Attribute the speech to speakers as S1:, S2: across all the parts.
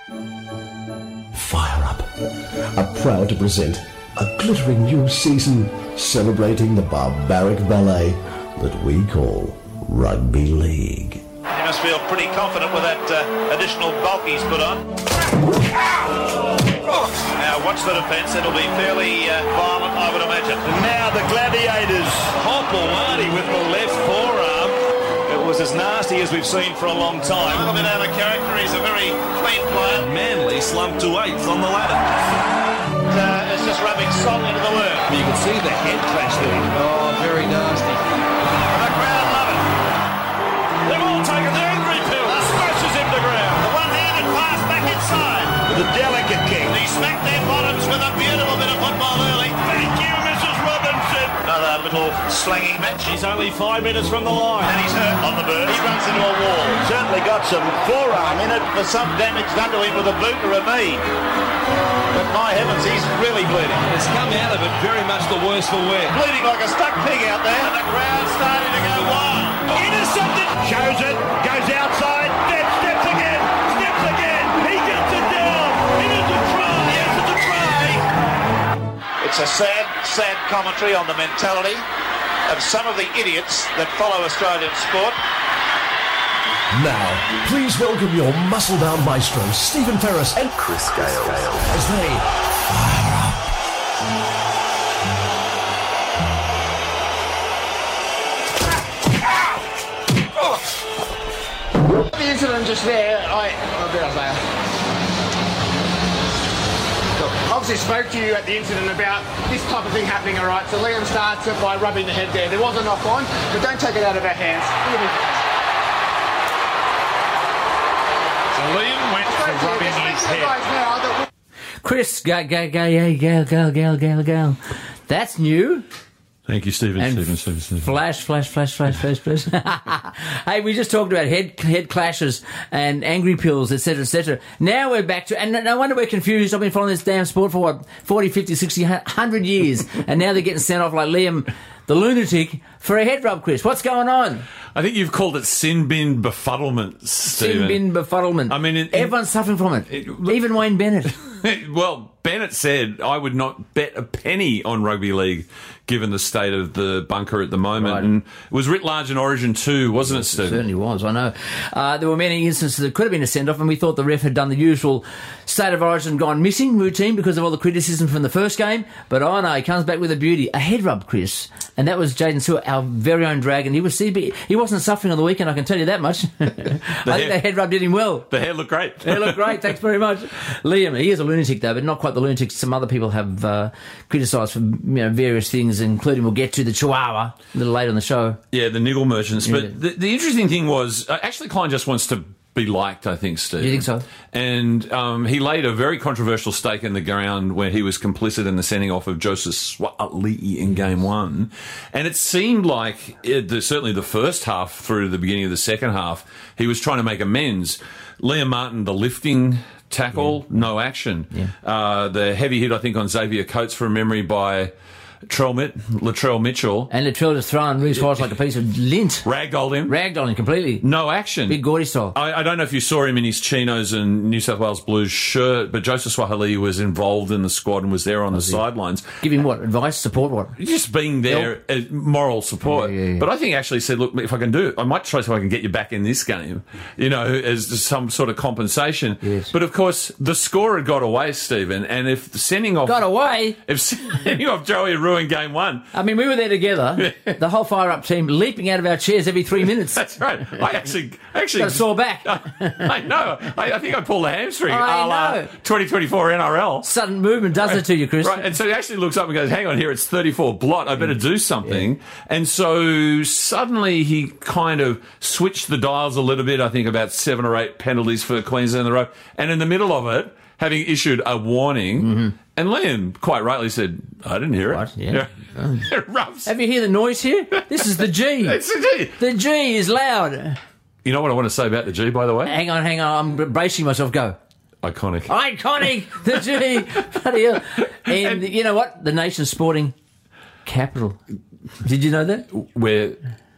S1: Fire Up are proud to present a glittering new season celebrating the barbaric ballet that we call Rugby League.
S2: He must feel pretty confident with that additional bulk he's put on. Now watch the defence, it'll be fairly violent, I would imagine.
S3: And now the Gladiators.
S2: Hopewadi with the left forearm. It was as nasty as we've seen for a long time. A little bit out of character, he's a very clean player. Manly slumped to 8th on the ladder. It's just rubbing salt into the wound.
S4: You can see the head clash there. Oh, very nasty.
S2: The crowd love it. They've all taken their angry pill. Smashes him to ground. The one-handed pass back inside.
S3: The delicate kick.
S2: He smacked their bottoms with a beautiful bit of football early.
S3: Thank you, Mrs. Robinson.
S2: Another little slanging match.
S3: He's only 5 metres from the line.
S2: And he's hurt on the bird. He runs into a wall.
S3: Certainly got some forearm in it for some damage done to him with a boot or a knee. But my heavens, he's really bleeding.
S4: It's come out of it very much the worse for wear.
S3: Bleeding like a stuck pig out there.
S2: And the crowd's starting to go wild.
S3: Intercepted. Shows it. Goes outside. Then steps again. Steps again. He gets it down. It is a try. Yes, it's a try.
S2: It's a sad, sad commentary on the mentality of some of the idiots that follow Australian sport.
S1: Now, please welcome your muscle-bound maestros, Stephen Ferris and Chris Gale, as they fire up.
S5: The incident just there, obviously spoke to you at the incident about this type of thing happening, all right? So Liam starts it by rubbing the head there. There was a knock on, but don't take it out of our hands.
S2: Liam went for rubbing his head.
S6: Chris, go. That's new.
S7: Thank you, Stephen.
S6: And
S7: Stephen.
S6: Flash. Hey, we just talked about head clashes and angry pills, etc., etc. Now we're back to... And no wonder we're confused. I've been following this damn sport for, 40, 50, 60, 100 years. And now they're getting sent off like Liam, the lunatic, for a head rub, Chris. What's going on?
S7: I think you've called it sin bin befuddlement, Stephen.
S6: Sin bin befuddlement.
S7: I mean...
S6: Everyone's suffering from it. Even Wayne Bennett.
S7: Well, Bennett said, I would not bet a penny on rugby league given the state of the bunker at the moment.
S6: Right.
S7: And it was writ large in Origin too, wasn't it, Stephen?
S6: It certainly was, I know. There were many instances that could have been a send-off, and we thought the ref had done the usual state of origin gone missing routine because of all the criticism from the first game. But oh no, he comes back with a beauty. A head rub, Chris. And that was Jaden Stewart, our very own dragon. He wasn't suffering on the weekend, I can tell you that much. I think the head rub did him well.
S7: The hair looked great.
S6: The hair looked great, thanks very much. Liam, he is a lunatic though, but not quite the lunatic some other people have criticised for various things, including we'll get to the Chihuahua a little later in the show.
S7: Yeah, the niggle merchants.
S6: Yeah.
S7: But the interesting thing was, actually Klein just wants to be liked, I think, Steve.
S6: You think so?
S7: And he laid a very controversial stake in the ground where he was complicit in the sending off of Joseph Swatali in Game 1. And it seemed like, certainly the first half through to the beginning of the second half, he was trying to make amends. Liam Martin, the lifting tackle, no action.
S6: Yeah.
S7: The heavy hit, I think, on Xavier Coates from memory by Latrell Mitchell.
S6: And Latrell just throwing Reece Walsh like a piece of lint.
S7: Ragdolled him
S6: completely.
S7: No action.
S6: Big Gordy style.
S7: I don't know if you saw him in his chinos and New South Wales Blues shirt, but Joseph Swahili was involved in the squad and was there on the sidelines.
S6: Giving what? Advice? Support what?
S7: Just being there, moral support.
S6: Yeah.
S7: But I think actually said, look, if I can do it, I might try so I can get you back in this game, as some sort of compensation.
S6: Yes.
S7: But of course, the score had got away, Stephen, and if sending off...
S6: Got away?
S7: If sending off Joey ruined Game 1.
S6: I mean, we were there together, the whole fire-up team leaping out of our chairs every 3 minutes.
S7: That's right. I actually
S6: got a sore back.
S7: I know. I think I pulled a hamstring.
S6: I know.
S7: 2024 NRL.
S6: Sudden movement does it to you, Chris.
S7: Right, and so he actually looks up and goes, hang on here, it's 34 blot, I better do something. Yeah. And so suddenly he kind of switched the dials a little bit, I think about 7 or 8 penalties for Queensland in the row. And in the middle of it, having issued a warning, and Liam quite rightly said, I didn't hear it.
S6: Right, yeah.
S7: Ruffs.
S6: Have you heard the noise here? This is the G.
S7: It's the G.
S6: The G is loud.
S7: You know what I want to say about the G, by the way?
S6: Hang on. I'm bracing myself. Go.
S7: Iconic.
S6: The G. Bloody hell. And you know what? The nation's sporting capital. Did you know that?
S7: Where...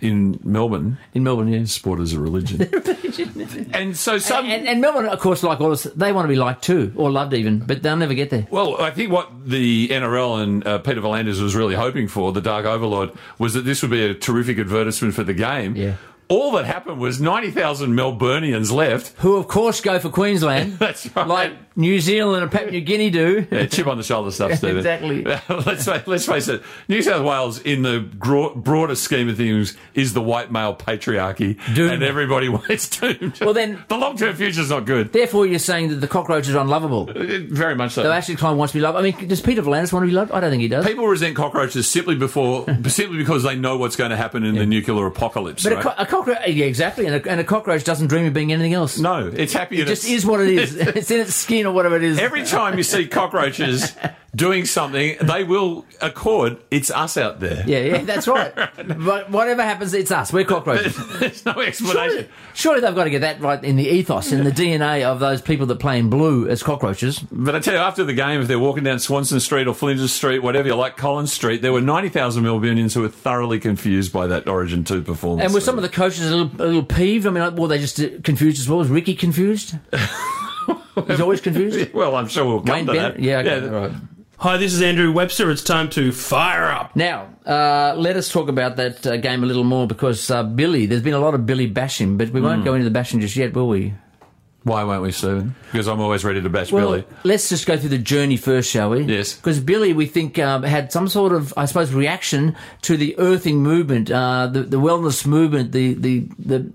S7: in Melbourne,
S6: yeah.
S7: sport is a religion. And so some...
S6: And Melbourne, of course, like all of us, they want to be liked too, or loved even, but they'll never get there.
S7: Well, I think what the NRL and Peter V'landys was really hoping for, the Dark Overlord, was that this would be a terrific advertisement for the game.
S6: Yeah.
S7: All that happened was 90,000 Melburnians left.
S6: Who, of course, go for Queensland.
S7: That's right.
S6: Like New Zealand and Papua New Guinea do.
S7: Yeah, chip on the shoulder stuff, Stephen.
S6: Exactly.
S7: Let's face it, New South Wales, in the broader scheme of things, is the white male patriarchy.
S6: Doomed.
S7: And everybody wants doomed.
S6: Well, then...
S7: the long-term future's not good.
S6: Therefore, you're saying that the cockroach are unlovable.
S7: Very much so.
S6: So actually, Klein wants to be loved. I mean, does Peter V'landys want to be loved? I don't think he does.
S7: People resent cockroaches simply because they know what's going to happen in the nuclear apocalypse.
S6: But
S7: right?
S6: a cockroach... Yeah, exactly. And a cockroach doesn't dream of being anything else.
S7: No, it's happy.
S6: It just is what it is. It's in its skin or whatever it is.
S7: Every time you see cockroaches doing something, they will accord, it's us out there.
S6: Yeah, that's right. But whatever happens, it's us. We're cockroaches.
S7: There's no explanation.
S6: Surely they've got to get that right in the ethos, in the DNA of those people that play in blue as cockroaches.
S7: But I tell you, after the game, if they're walking down Swanston Street or Flinders Street, whatever you like, Collins Street, there were 90,000 Melburnians who were thoroughly confused by that Origin 2 performance.
S6: And were some of the coaches a little peeved? I mean, were they just confused as well? Was Ricky confused? He's always confused?
S7: Well, I'm sure we'll come
S6: Wayne
S7: to
S6: Bennett?
S7: that.
S6: Yeah, okay, right.
S8: Hi, this is Andrew Webster. It's time to fire up.
S6: Now, let us talk about that game a little more because Billy, there's been a lot of Billy bashing, but we won't go into the bashing just yet, will we?
S7: Why won't we, Stephen? Because I'm always ready to bash
S6: Well,
S7: Billy.
S6: let's just go through the journey first, shall we?
S7: Yes.
S6: Because Billy, we think, had some sort of, I suppose, reaction to the earthing movement, the wellness movement, the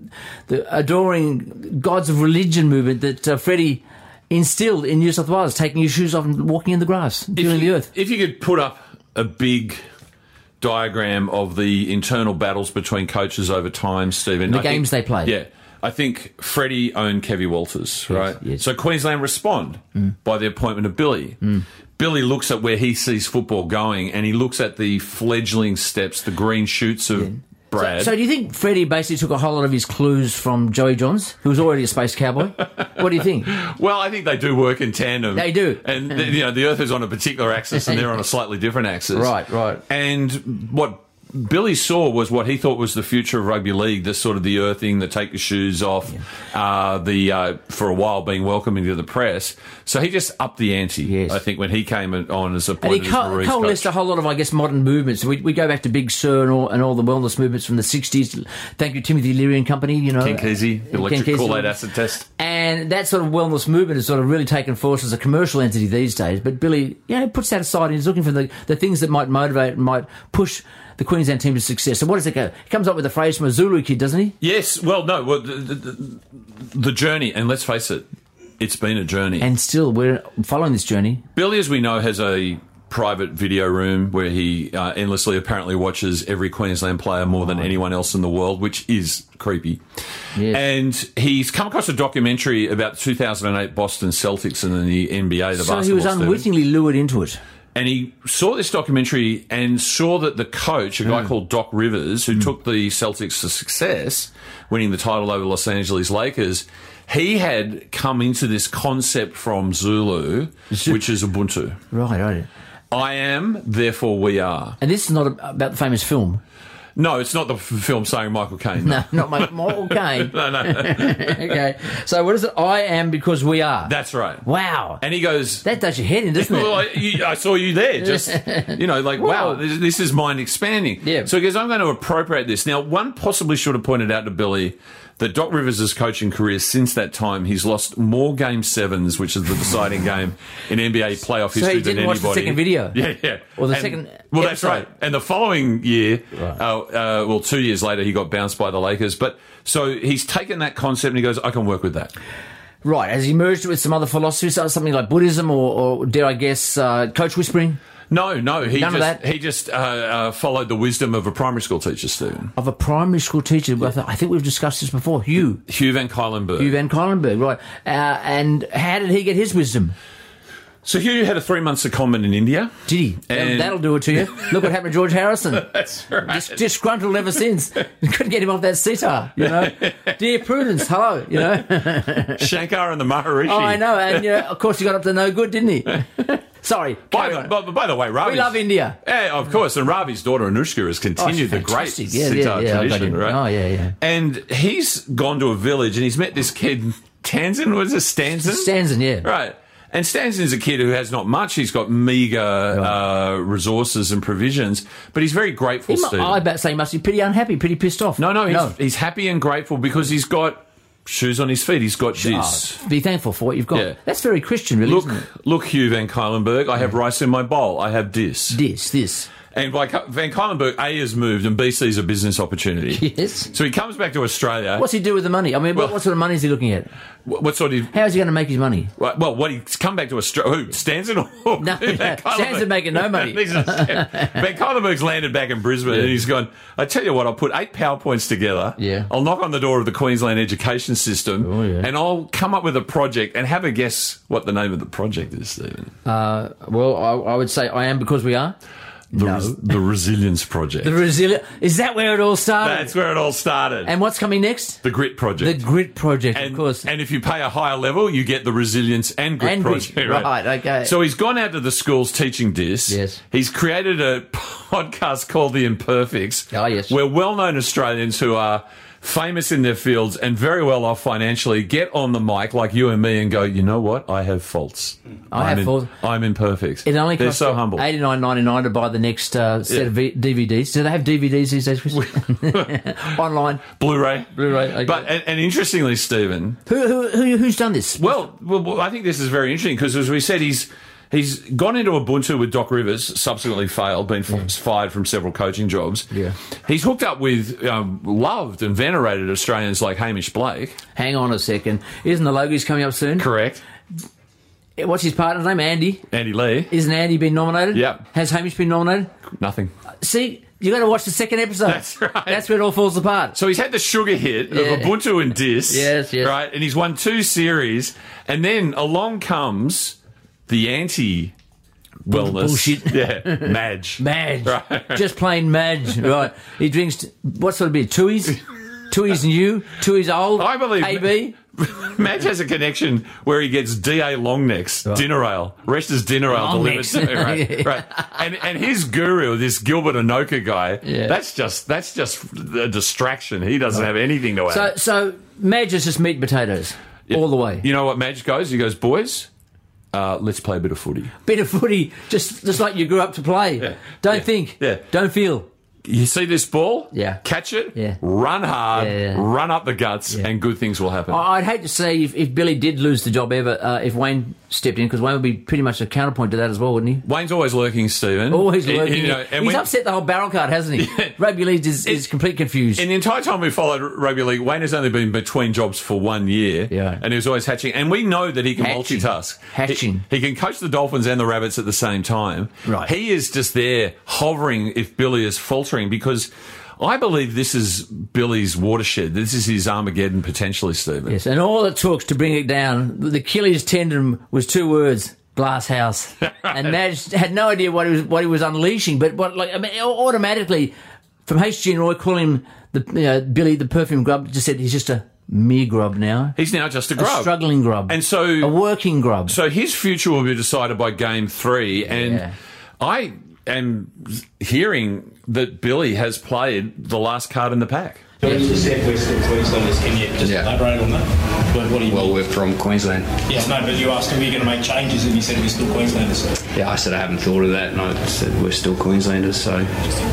S6: adoring gods of religion movement that Freddie instilled in New South Wales, taking your shoes off and walking in the grass, feeling the earth.
S7: If you could put up a big diagram of the internal battles between coaches over time, Stephen.
S6: The games they played.
S7: Yeah. I think Freddie owned Kevy Walters, right?
S6: Yes.
S7: So Queensland respond by the appointment of Billy. Billy looks at where he sees football going and he looks at the fledgling steps, the green shoots of Brad.
S6: So do you think Freddie basically took a whole lot of his clues from Joey Johns, who was already a space cowboy? What do you think?
S7: Well, I think they do work in tandem.
S6: They do.
S7: And, the Earth is on a particular axis and they're on a slightly different axis.
S6: Right.
S7: And what Billy saw was what he thought was the future of rugby league, the sort of the earthing, the take your shoes off, for a while being welcoming to the press. So he just upped the ante, I think, when he came on as appointed as Marie's
S6: coalesced
S7: coach.
S6: a whole lot of, I guess, modern movements. We go back to Big Sur and all the wellness movements from the 60s. Thank you, Timothy Leary and company,
S7: Ken Kesey, the electric Kool-Aid acid test.
S6: And that sort of wellness movement has sort of really taken force as a commercial entity these days. But Billy, puts that aside and he's looking for the things that might motivate and might push the Queensland team to success. So what does it go? He comes up with a phrase from a Zulu kid, doesn't he?
S7: Yes. Well, no. Well, the journey, and let's face it, it's been a journey.
S6: And still, we're following this journey.
S7: Billy, as we know, has a private video room where he endlessly apparently watches every Queensland player more than anyone else in the world, which is creepy.
S6: Yes.
S7: And he's come across a documentary about 2008 Boston Celtics and the NBA, the basketball.
S6: So he was unwittingly lured into it.
S7: And he saw this documentary and saw that the coach, a guy called Doc Rivers, who took the Celtics to success, winning the title over Los Angeles Lakers, he had come into this concept from Zulu, which is Ubuntu.
S6: Right.
S7: I am, therefore we are.
S6: And this is not about the famous film.
S7: No, it's not the film starring Michael Caine.
S6: No, not Michael Caine.
S7: No.
S6: Okay. So what is it? I am because we are.
S7: That's right.
S6: Wow.
S7: And he goes...
S6: That does your head in, doesn't it?
S7: Well, I saw you there. Just, wow, this is mind expanding.
S6: Yeah.
S7: So he goes, I'm going to appropriate this. Now, one possibly should have pointed out to Billy that Doc Rivers' coaching career since that time, he's lost more Game 7s, which is the deciding game in NBA playoff history than anybody. So he
S6: didn't watch the second video?
S7: Yeah.
S6: Or the second
S7: Well,
S6: episode.
S7: that's right. And the following year, 2 years later, he got bounced by the Lakers. But so he's taken that concept and he goes, I can work with that.
S6: Right. Has he merged it with some other philosophies, something like Buddhism or dare I guess, coach whispering?
S7: No. He
S6: None
S7: just followed the wisdom of a primary school teacher, Stephen.
S6: Of a primary school teacher. I think we've discussed this before. Hugh
S7: Van Cuylenberg.
S6: Hugh Van Cuylenberg, right. And how did he get his wisdom?
S7: So Hugh had a 3-month secondment in India.
S6: Did he?
S7: And
S6: that'll do it to you. Look what happened to George Harrison.
S7: That's right.
S6: Disgruntled ever since. Couldn't get him off that sitar, Dear Prudence, hello,
S7: Shankar and the Maharishi.
S6: Oh, I know. And, of course, he got up to no good, didn't he? Sorry.
S7: By
S6: carry
S7: the,
S6: on.
S7: by the way, Ravi.
S6: We love India.
S7: Yeah, of course. And Ravi's daughter, Anushka, has continued the great
S6: fantastic.
S7: sitar tradition, right?
S6: Oh, yeah.
S7: And he's gone to a village and he's met this kid, Tanzan, was it Stanson?
S6: Stanson, yeah.
S7: Right. And Stanson's a kid who has not much. He's got meagre resources and provisions, but he's very grateful, Steve.
S6: I about to say he must be pretty unhappy, pretty pissed off.
S7: No, he's happy and grateful because he's got shoes on his feet. He's got this.
S6: Be thankful for what you've got.
S7: Yeah.
S6: That's very Christian, really, isn't it?
S7: Look, Hugh Van Cuylenberg, I have rice in my bowl. I have this.
S6: This.
S7: And Van Cuylenberg, A, has moved, and B, sees a business opportunity.
S6: Yes.
S7: So he comes back to Australia.
S6: What's he do with the money? I mean, what sort of money is he looking at?
S7: What sort of...
S6: How is he going to make his money?
S7: Well, what he's come back to Australia... Who, Stanson or...
S6: No, Stanson making no money.
S7: Van Cuylenberg's landed back in Brisbane and he's gone, I tell you what, I'll put 8 PowerPoints together.
S6: Yeah.
S7: I'll knock on the door of the Queensland education system and I'll come up with a project and have a guess what the name of the project is, Stephen.
S6: Well, I would say I am because we are.
S7: The Resilience Project.
S6: Is that where it all started?
S7: That's where it all started.
S6: And what's coming next?
S7: The Grit Project.
S6: The Grit Project, of course.
S7: And if you pay a higher level, you get the Resilience and Grit Project.
S6: Right, okay.
S7: So he's gone out to the schools teaching this.
S6: Yes.
S7: He's created a podcast called The Imperfects.
S6: Oh, yes.
S7: Where well-known Australians who are famous in their fields and very well off financially get on the mic like you and me and go, you know what? I have faults.
S6: I have faults.
S7: I'm imperfect.
S6: It only
S7: They're
S6: costs
S7: so humble.
S6: $89.99 to buy the next set of DVDs. Do they have DVDs these days, Chris? Online.
S7: Blu-ray.
S6: Okay.
S7: But and interestingly, Stephen...
S6: Who's done this?
S7: Well, I think this is very interesting because, as we said, he's gone into Ubuntu with Doc Rivers, subsequently failed, been fired from several coaching jobs.
S6: Yeah.
S7: He's hooked up with loved and venerated Australians like Hamish Blake.
S6: Hang on a second. Isn't the Logies coming up soon?
S7: Correct.
S6: What's his partner's name? Andy
S7: Lee.
S6: Isn't Andy been nominated?
S7: Yep.
S6: Has Hamish been nominated?
S7: Nothing.
S6: See, you got to watch the second episode.
S7: That's right.
S6: That's where it all falls apart.
S7: So he's had the sugar hit of Ubuntu and Dis.
S6: Yes.
S7: Right, and he's won 2 series, and then along comes the anti... wellness.
S6: Bullshit.
S7: Yeah. Madge.
S6: Right. Just plain Madge. Right. He drinks, what sort of beer? Tui's? Tui's new? Tui's old?
S7: I believe...
S6: AB?
S7: Madge has a connection where he gets DA Longnecks, dinner ale, Resta's dinner ale delivered to him. Right. And his guru, this Gilbert Anoka guy, that's just a distraction. He doesn't have anything to add.
S6: So Madge is just meat and potatoes all the way.
S7: You know what Madge goes? He goes, boys... let's play a bit of footy.
S6: Bit of footy, just like you grew up to play.
S7: Yeah.
S6: Don't think.
S7: Yeah.
S6: Don't feel.
S7: You see this ball?
S6: Yeah.
S7: Catch it.
S6: Yeah.
S7: Run hard.
S6: Yeah.
S7: Run up the guts, and good things will happen.
S6: I'd hate to say if Billy did lose the job ever, if Wayne stepped in, because Wayne would be pretty much a counterpoint to that as well, wouldn't he?
S7: Wayne's always lurking, Stephen.
S6: Always lurking.
S7: And
S6: He's upset the whole barrel card, hasn't he? Rugby league is completely confused.
S7: In the entire time we followed rugby league, Wayne has only been between jobs for 1 year.
S6: Yeah.
S7: And he was always hatching. And we know that he can multitask.
S6: Hatching.
S7: He can coach the Dolphins and the Rabbits at the same time.
S6: Right.
S7: He is just there hovering if Billy is faltering, because I believe this is Billy's watershed. This is his Armageddon potentially, Stephen.
S6: Yes, and all it took to bring it down, the Achilles tendon was 2 words: glass house. And Madge had no idea what he was unleashing, but automatically, from HG and Roy calling him Billy the perfume grub, just said he's just a mere grub now.
S7: He's now just a grub.
S6: A struggling grub.
S7: And so...
S6: a working grub.
S7: So his future will be decided by game 3, and I am hearing that Billy has played the last card in the pack.
S9: So you said we're still Queenslanders. Can you just elaborate on that? What do you mean?
S10: We're from Queensland.
S9: Yes, no, but you asked, are we going to make changes? And you said we're still Queenslanders.
S10: Yeah, I said I haven't thought of that, and I said we're still Queenslanders, so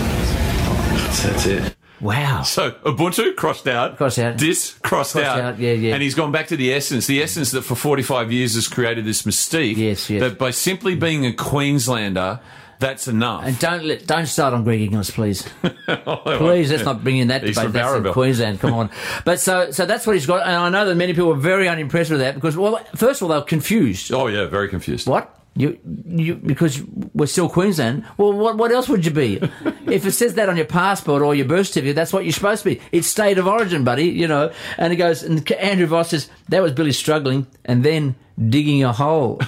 S10: that's it.
S6: Wow.
S7: So Ubuntu, crossed out. Dis, crossed out.
S6: Yeah.
S7: And he's gone back to the essence that for 45 years has created this mystique.
S6: Yes.
S7: That by simply being a Queenslander, that's enough.
S6: And don't start on Greg Inglis, please. Please, let's not bring in that
S7: He's
S6: debate.
S7: from
S6: That's in
S7: Barraville.
S6: Queensland. Come on. But so that's what he's got. And I know that many people were very unimpressed with that because, well, first of all, they were confused.
S7: Oh yeah, very confused.
S6: What? You because we're still Queensland. Well, what else would you be? If it says that on your passport or your birth certificate, that's what you're supposed to be. It's state of origin, buddy. And he goes, and Andrew Voss says that was Billy struggling and then digging a hole.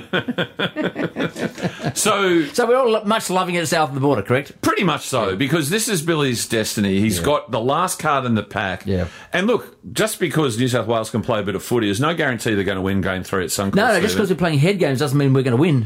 S7: So
S6: we're all much loving it south of the border, correct?
S7: Pretty much so, because this is Billy's destiny. He's got the last card in the pack.
S6: Yeah.
S7: And look, just because New South Wales can play a bit of footy, there's no guarantee they're going to win Game 3 at Suncorp.
S6: No, just because we're playing head games doesn't mean we're going to win.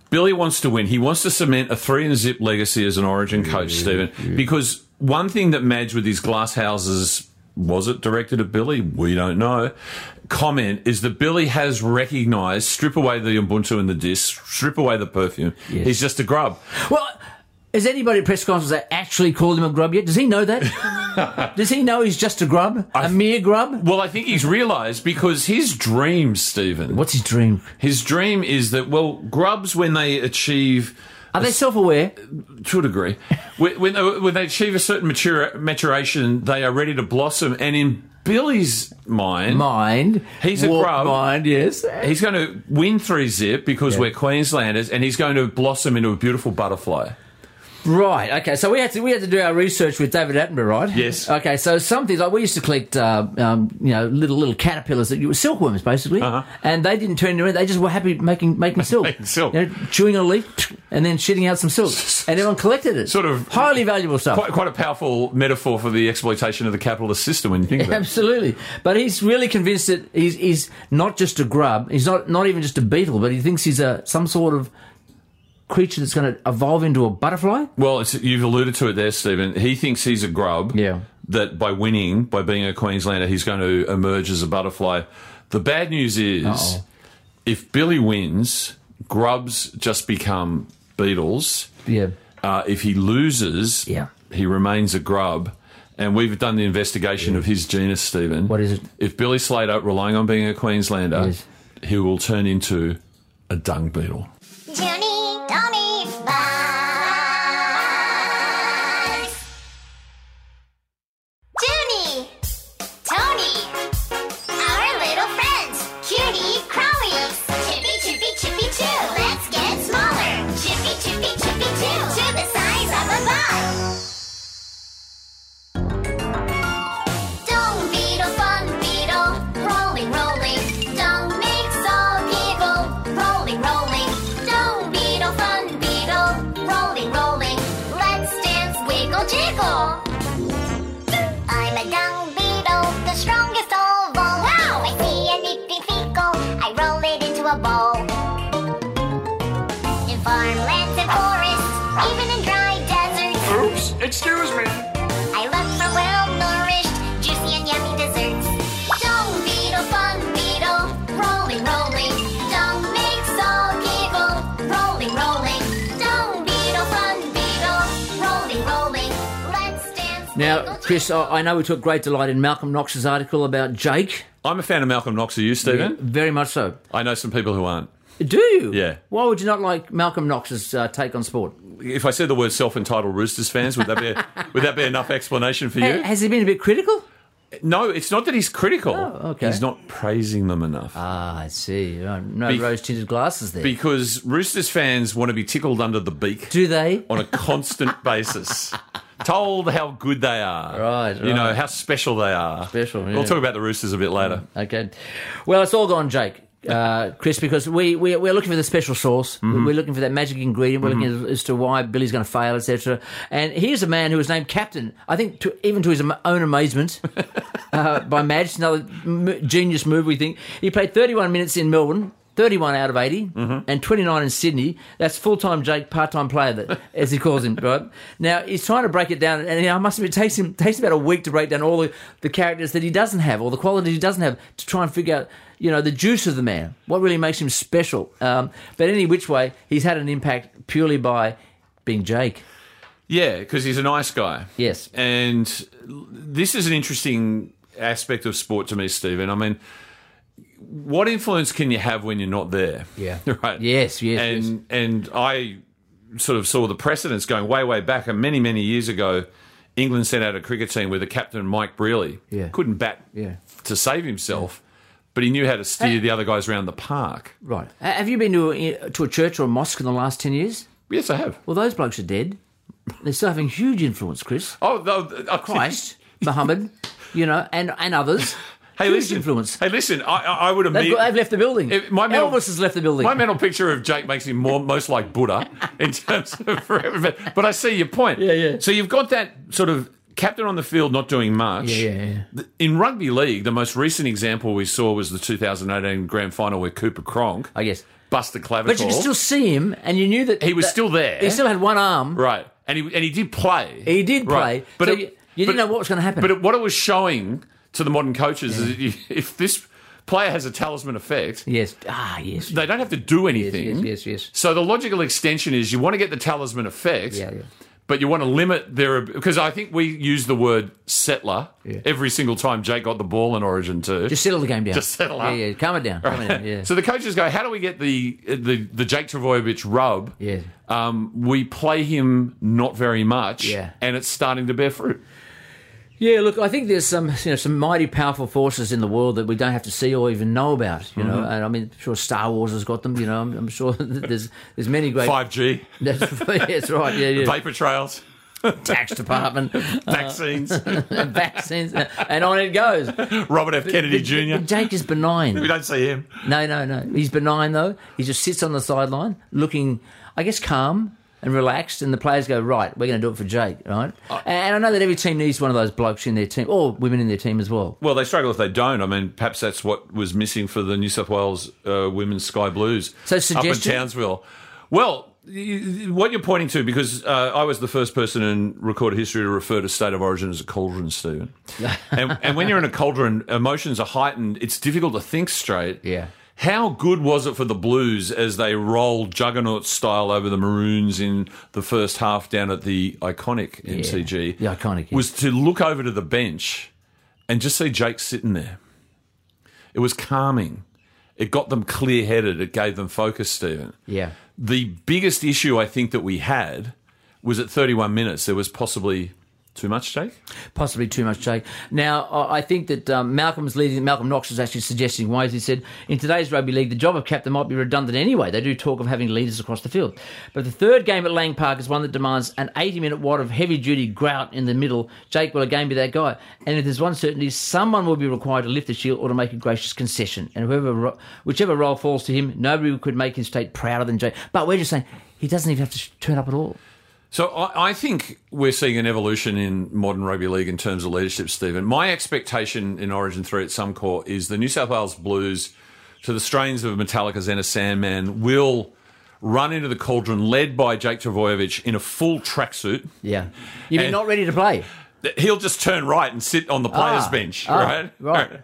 S7: Billy wants to win. He wants to cement a 3-0 legacy as an Origin coach, Stephen. Yeah. Because one thing that Madge with his glass houses, was it directed at Billy? We don't know. Comment is that Billy has recognised, strip away the Ubuntu and the disc, strip away the perfume. Yes. He's just a grub.
S6: Well, has anybody at press conference that actually called him a grub yet? Does he know that? Does he know he's just a grub? A mere grub?
S7: Well, I think he's realised because his dream, Stephen.
S6: What's his dream?
S7: His dream is that, well, grubs, when they achieve...
S6: Are they self-aware?
S7: To a degree. when they achieve a certain maturation, they are ready to blossom. And in Billy's mind, he's a grub.
S6: Mind, yes.
S7: He's going to win 3-0 because we're Queenslanders, and he's going to blossom into a beautiful butterfly.
S6: Right. Okay. So we had to do our research with David Attenborough, right?
S7: Yes.
S6: Okay. So some things like we used to collect, little caterpillars that you were silkworms basically, and they didn't turn into it. They just were happy making silk,
S7: making silk,
S6: chewing on a leaf and then shitting out some silk, and everyone collected it.
S7: Sort of
S6: highly valuable stuff.
S7: Quite a powerful metaphor for the exploitation of the capitalist system when you think about it.
S6: Absolutely. But he's really convinced that he's not just a grub. He's not even just a beetle, but he thinks he's some sort of creature that's going to evolve into a butterfly?
S7: Well, you've alluded to it there, Stephen. He thinks he's a grub.
S6: Yeah.
S7: That by being a Queenslander, he's going to emerge as a butterfly. The bad news is, if Billy wins, grubs just become beetles.
S6: Yeah.
S7: If he loses, he remains a grub. And we've done the investigation of his genus, Stephen.
S6: What is it?
S7: If Billy Slater, relying on being a Queenslander, he will turn into a dung beetle.
S5: Excuse me.
S11: I look for well-nourished, juicy and yummy desserts. Dung beetle, fun beetle, rolling, rolling. Dung makes all giggle, rolling, rolling. Dung beetle, fun beetle, rolling, rolling. Let's dance.
S6: Now, Chris, I know we took great delight in Malcolm Knox's article about Jake.
S7: I'm a fan of Malcolm Knox. Are you, Stephen?
S6: Yeah, very much so.
S7: I know some people who aren't.
S6: Do you?
S7: Yeah.
S6: Why would you not like Malcolm Knox's take on sport?
S7: If I said the word self-entitled Roosters fans, would that be enough explanation for you?
S6: Has he been a bit critical?
S7: No, it's not that he's critical.
S6: Oh, okay.
S7: He's not praising them enough.
S6: Ah, I see. No rose-tinted glasses there.
S7: Because Roosters fans want to be tickled under the beak.
S6: Do they?
S7: On a constant basis. Told how good they are.
S6: Right.
S7: You know, how special they are.
S6: Special, yeah.
S7: We'll talk about the Roosters a bit later.
S6: Okay. Well, it's all gone, Jake. Chris, because we're looking for the special sauce. Mm-hmm. We're looking for that magic ingredient. We're looking as to why Billy's going to fail, etc. And here's a man who was named captain, I think even to his own amazement, by Madge. Another genius move, we think. He played 31 minutes in Melbourne, 31 out of 80, and 29 in Sydney. That's full-time Jake, part-time player, as he calls him, right? Now, he's trying to break it down, and I must admit, it takes about a week to break down all the characters that he doesn't have, or the qualities he doesn't have, to try and figure out, the juice of the man, what really makes him special. But any which way, he's had an impact purely by being Jake.
S7: Yeah, because he's a nice guy.
S6: Yes.
S7: And this is an interesting aspect of sport to me, Stephen. I mean, what influence can you have when you're not there?
S6: Yeah.
S7: Right?
S6: Yes.
S7: And I sort of saw the precedents going way, way back. And many, many years ago, England sent out a cricket team with the captain, Mike Brearley.
S6: Yeah.
S7: Couldn't bat to save himself. Yeah. But he knew how to steer the other guys around the park.
S6: Right. Have you been to a church or a mosque in the last 10 years?
S7: Yes, I have.
S6: Well, those blokes are dead. They're still having huge influence, Chris. Christ, Muhammad, and others. Huge influence.
S7: Hey, listen, I would
S6: They've left the building. Elvis has left the building.
S7: My mental picture of Jake makes him most like Buddha in terms of forever. But I see your point.
S6: Yeah.
S7: So you've got that sort of captain on the field not doing much.
S6: Yeah.
S7: In rugby league, the most recent example we saw was the 2018 grand final where Cooper Cronk busted clavicle.
S6: But you could still see him, and you knew that
S7: he was still there.
S6: He still had one arm.
S7: Right. And he did play.
S6: He did play.
S7: Right. But
S6: so you didn't know what was going to happen.
S7: But what it was showing to the modern coaches is that if this player has a talisman effect,
S6: yes,
S7: they don't have to do anything.
S6: Yes.
S7: So the logical extension is you want to get the talisman effect, but you want to limit their... Because I think we use the word settler every single time Jake got the ball in Origin too.
S6: Just settle the game down.
S7: Just settle up.
S6: Yeah, calm it down. Calm it down. Yeah.
S7: So the coaches go, how do we get the Jake Trbojevic rub?
S6: Yeah.
S7: We play him not very much,
S6: Yeah.
S7: and it's starting to bear fruit.
S6: Yeah, look, I think there's some mighty powerful forces in the world that we don't have to see or even know about, you know. And I mean, I'm sure Star Wars has got them, you know. I'm sure there's many great
S7: 5G.
S6: That's right. Yeah.
S7: Vapor trails.
S6: Tax department.
S7: Vaccines.
S6: Vaccines. And on it goes.
S7: Robert F. Kennedy Jr.
S6: But Jake is benign.
S7: We don't see him.
S6: No. He's benign, though. He just sits on the sideline looking, I guess, calm and relaxed, and the players go, right, we're going to do it for Jake, right? And I know that every team needs one of those blokes in their team, or women in their team as well.
S7: Well, they struggle if they don't. I mean, perhaps that's what was missing for the New South Wales women's Sky Blues
S6: so
S7: up in Townsville. Well, what you're pointing to, because I was the first person in recorded history to refer to State of Origin as a cauldron, Stephen. and when you're in a cauldron, emotions are heightened. It's difficult to think straight.
S6: Yeah.
S7: How good was it for the Blues as they rolled juggernaut style over the Maroons in the first half down at the iconic MCG?
S6: The iconic.
S7: Was to look over to the bench and just see Jake sitting there. It was calming. It got them clear-headed. It gave them focus, Stephen.
S6: Yeah.
S7: The biggest issue I think that we had was at 31 minutes there was possibly... Too much, Jake?
S6: Possibly too much, Jake. Now, I think that Malcolm Knox was actually suggesting why. He said, in today's rugby league, the job of captain might be redundant anyway. They do talk of having leaders across the field. But the third game at Lang Park is one that demands an 80-minute wad of heavy-duty grout in the middle. Jake will again be that guy. And if there's one certainty, someone will be required to lift the shield or to make a gracious concession. And whichever role falls to him, nobody could make his state prouder than Jake. But we're just saying, he doesn't even have to turn up at all.
S7: So I think we're seeing an evolution in modern rugby league in terms of leadership, Stephen. My expectation in Origin 3 at Suncorp is the New South Wales Blues, to the strains of Metallica's Enter Sandman, will run into the cauldron led by Jake Trbojevic in a full tracksuit.
S6: Yeah. You mean not ready to play?
S7: He'll just turn right and sit on the players' bench, right?
S6: Right.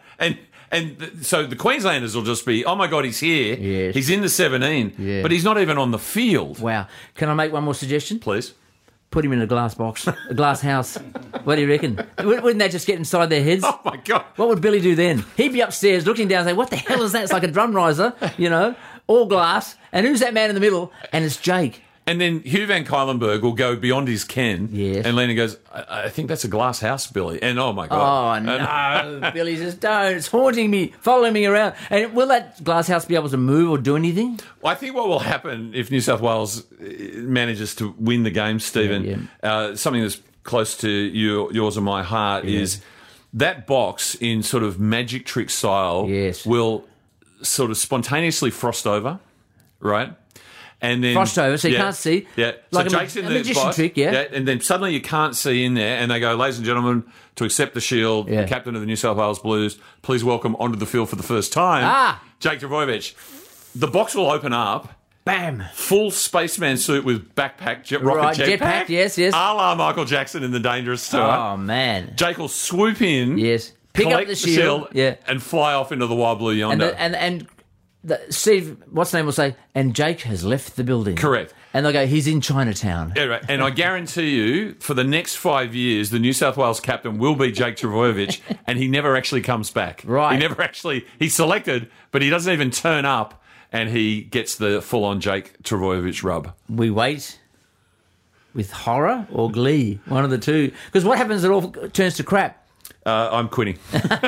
S7: And so the Queenslanders will just be, oh my God, he's here.
S6: Yes.
S7: He's in the 17, but he's not even on the field.
S6: Wow. Can I make one more suggestion?
S7: Please.
S6: Put him in a glass box, a glass house. What do you reckon? Wouldn't that just get inside their heads?
S7: Oh my God.
S6: What would Billy do then? He'd be upstairs looking down and say, what the hell is that? It's like a drum riser, you know, all glass. And who's that man in the middle? And it's Jake.
S7: And then Hugh Van Cuylenberg will go beyond his ken.
S6: Yes.
S7: And Lena goes, I think that's a glass house, Billy. And oh my God.
S6: Oh, no. Billy says, don't. It's haunting me, following me around. And will that glass house be able to move or do anything?
S7: Well, I think what will happen if New South Wales manages to win the game, Stephen, something that's close to yours and my heart is that box in sort of magic trick style will sort of spontaneously frost over, right? And then
S6: frost over, so you can't see.
S7: Yeah,
S6: like
S7: so Jake's in
S6: a
S7: the
S6: magician
S7: box,
S6: trick,
S7: and then suddenly you can't see in there, and they go, ladies and gentlemen, to accept the shield, the captain of the New South Wales Blues, please welcome onto the field for the first time, Jake Trbojevic. The box will open up.
S6: Bam!
S7: Full spaceman suit with backpack, rocket jetpack.
S6: Yes.
S7: A la Michael Jackson in The Dangerous Tour.
S6: Oh, man.
S7: Jake will swoop in.
S6: Yes. Pick up the shield.
S7: And fly off into the wild blue yonder.
S6: And Steve, what's name will say, and Jake has left the building.
S7: Correct.
S6: And they'll go, he's in Chinatown.
S7: Yeah, right. And I guarantee you, for the next 5 years, the New South Wales captain will be Jake Trbojevic, and he never actually comes back.
S6: Right.
S7: He's selected, but he doesn't even turn up, and he gets the full-on Jake Trbojevic rub.
S6: We wait with horror or glee, one of the two. Because what happens, it all turns to crap.
S7: I'm quitting.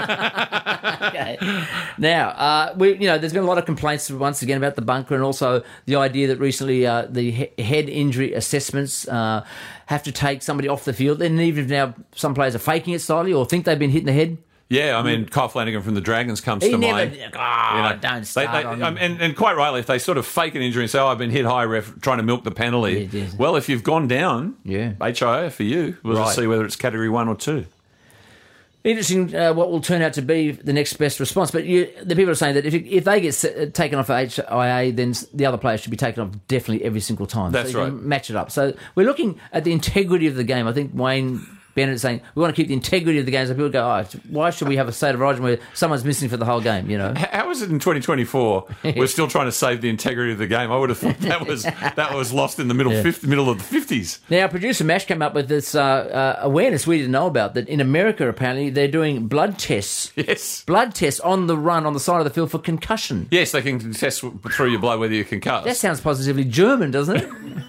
S6: Okay. Now, there's been a lot of complaints once again about the bunker, and also the idea that recently the head injury assessments have to take somebody off the field. And even if now some players are faking it slightly or think they've been hit in the head.
S7: Yeah, I mean, Kyle Flanagan from the Dragons comes to mind.
S6: Don't start on him.
S7: And quite rightly, if they sort of fake an injury and say, I've been hit high, ref, trying to milk the penalty.
S6: Yes.
S7: Well, if you've gone down, HIA for you, we'll just see whether it's Category 1 or 2.
S6: Interesting what will turn out to be the next best response. But the people are saying that if they get taken off HIA, then the other players should be taken off definitely every single time.
S7: That's
S6: so you
S7: right.
S6: can match it up. So we're looking at the integrity of the game. I think Wayne Bennett is saying we want to keep the integrity of the game. So people go, why should we have a state of origin where someone's missing for the whole game? You know,
S7: how is it in 2024? We're still trying to save the integrity of the game. I would have thought that was lost in the middle of the 50s.
S6: Now, producer Mash came up with this awareness we didn't know about, that in America apparently they're doing blood tests.
S7: Yes,
S6: blood tests on the run on the side of the field for concussion.
S7: Yes, they can test through your blood whether you're concussed.
S6: That sounds positively German, doesn't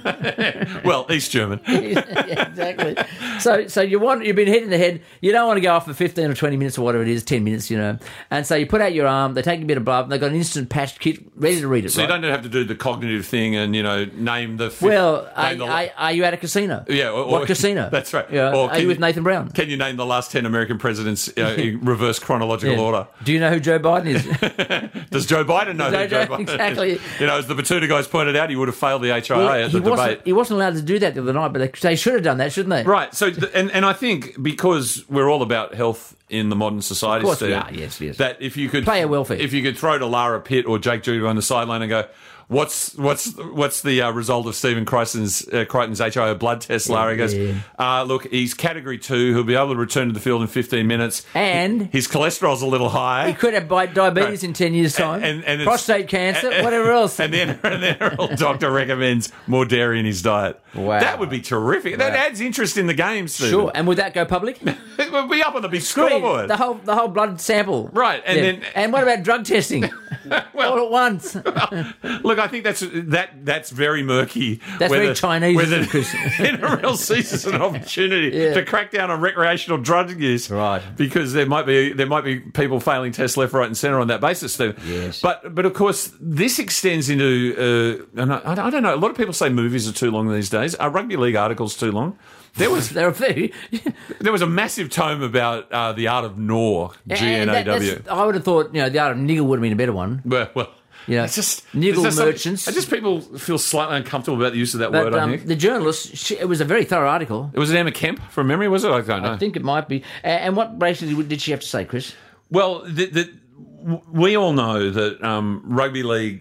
S6: it?
S7: Well, East German.
S6: Yeah, exactly. So you've been hit in the head. You don't want to go off for 15 or 20 minutes or whatever it is, 10 minutes, you know. And so you put out your arm. They take a bit of blood. And they've got an instant patch kit ready to read it.
S7: So
S6: right?
S7: you don't have to do the cognitive thing and name the.
S6: Well, are you at a casino?
S7: Yeah.
S6: What casino?
S7: That's right.
S6: Yeah. Are you with Nathan Brown?
S7: Can you name the last 10 American presidents in reverse chronological order?
S6: Do you know who Joe Biden is?
S7: Does Joe Biden know who Joe Biden
S6: exactly.
S7: is? You know, as the Batuta guys pointed out, he would have failed the HIA at the debate.
S6: He wasn't allowed to do that the other night, but they should have done that, shouldn't they?
S7: Right. So, and I think because we're all about health in the modern society,
S6: of course
S7: Steve,
S6: we are. Yes.
S7: that if you could
S6: player welfare,
S7: if you could throw to Lara Pitt or Jake Judy on the sideline and go, What's the result of Stephen Crichton's HIA blood test, Lara? He goes, look, he's category 2. He'll be able to return to the field in 15 minutes.
S6: And
S7: his cholesterol's a little high.
S6: He could have diabetes in 10 years' time. And prostate cancer, whatever else.
S7: And then our doctor recommends more dairy in his diet.
S6: Wow.
S7: That would be terrific. Wow. That adds interest in the game, Stephen.
S6: Sure. And would that go public?
S7: It would be up on the big scoreboard.
S6: The whole blood sample.
S7: Right.
S6: And what about drug testing? All at once.
S7: Look, I think that's very murky.
S6: That's very Chinese.
S7: NRL sees an opportunity to crack down on recreational drug use,
S6: right?
S7: Because there might be people failing tests left, right, and centre on that basis, Steve.
S6: Yes.
S7: But of course, this extends into. I don't know. A lot of people say movies are too long these days. Are rugby league articles too long? There was a massive tome about the art of Gnaw, GNAW.
S6: I would have thought the art of niggle would have been a better one.
S7: Well.
S6: Yeah,
S7: it's just
S6: niggle merchants.
S7: I just people feel slightly uncomfortable about the use of that word. I think
S6: the journalist. It was a very thorough article.
S7: It was Emma Kemp from memory, was it? I don't know.
S6: I think it might be. And what basically did she have to say, Chris?
S7: Well, we all know that rugby league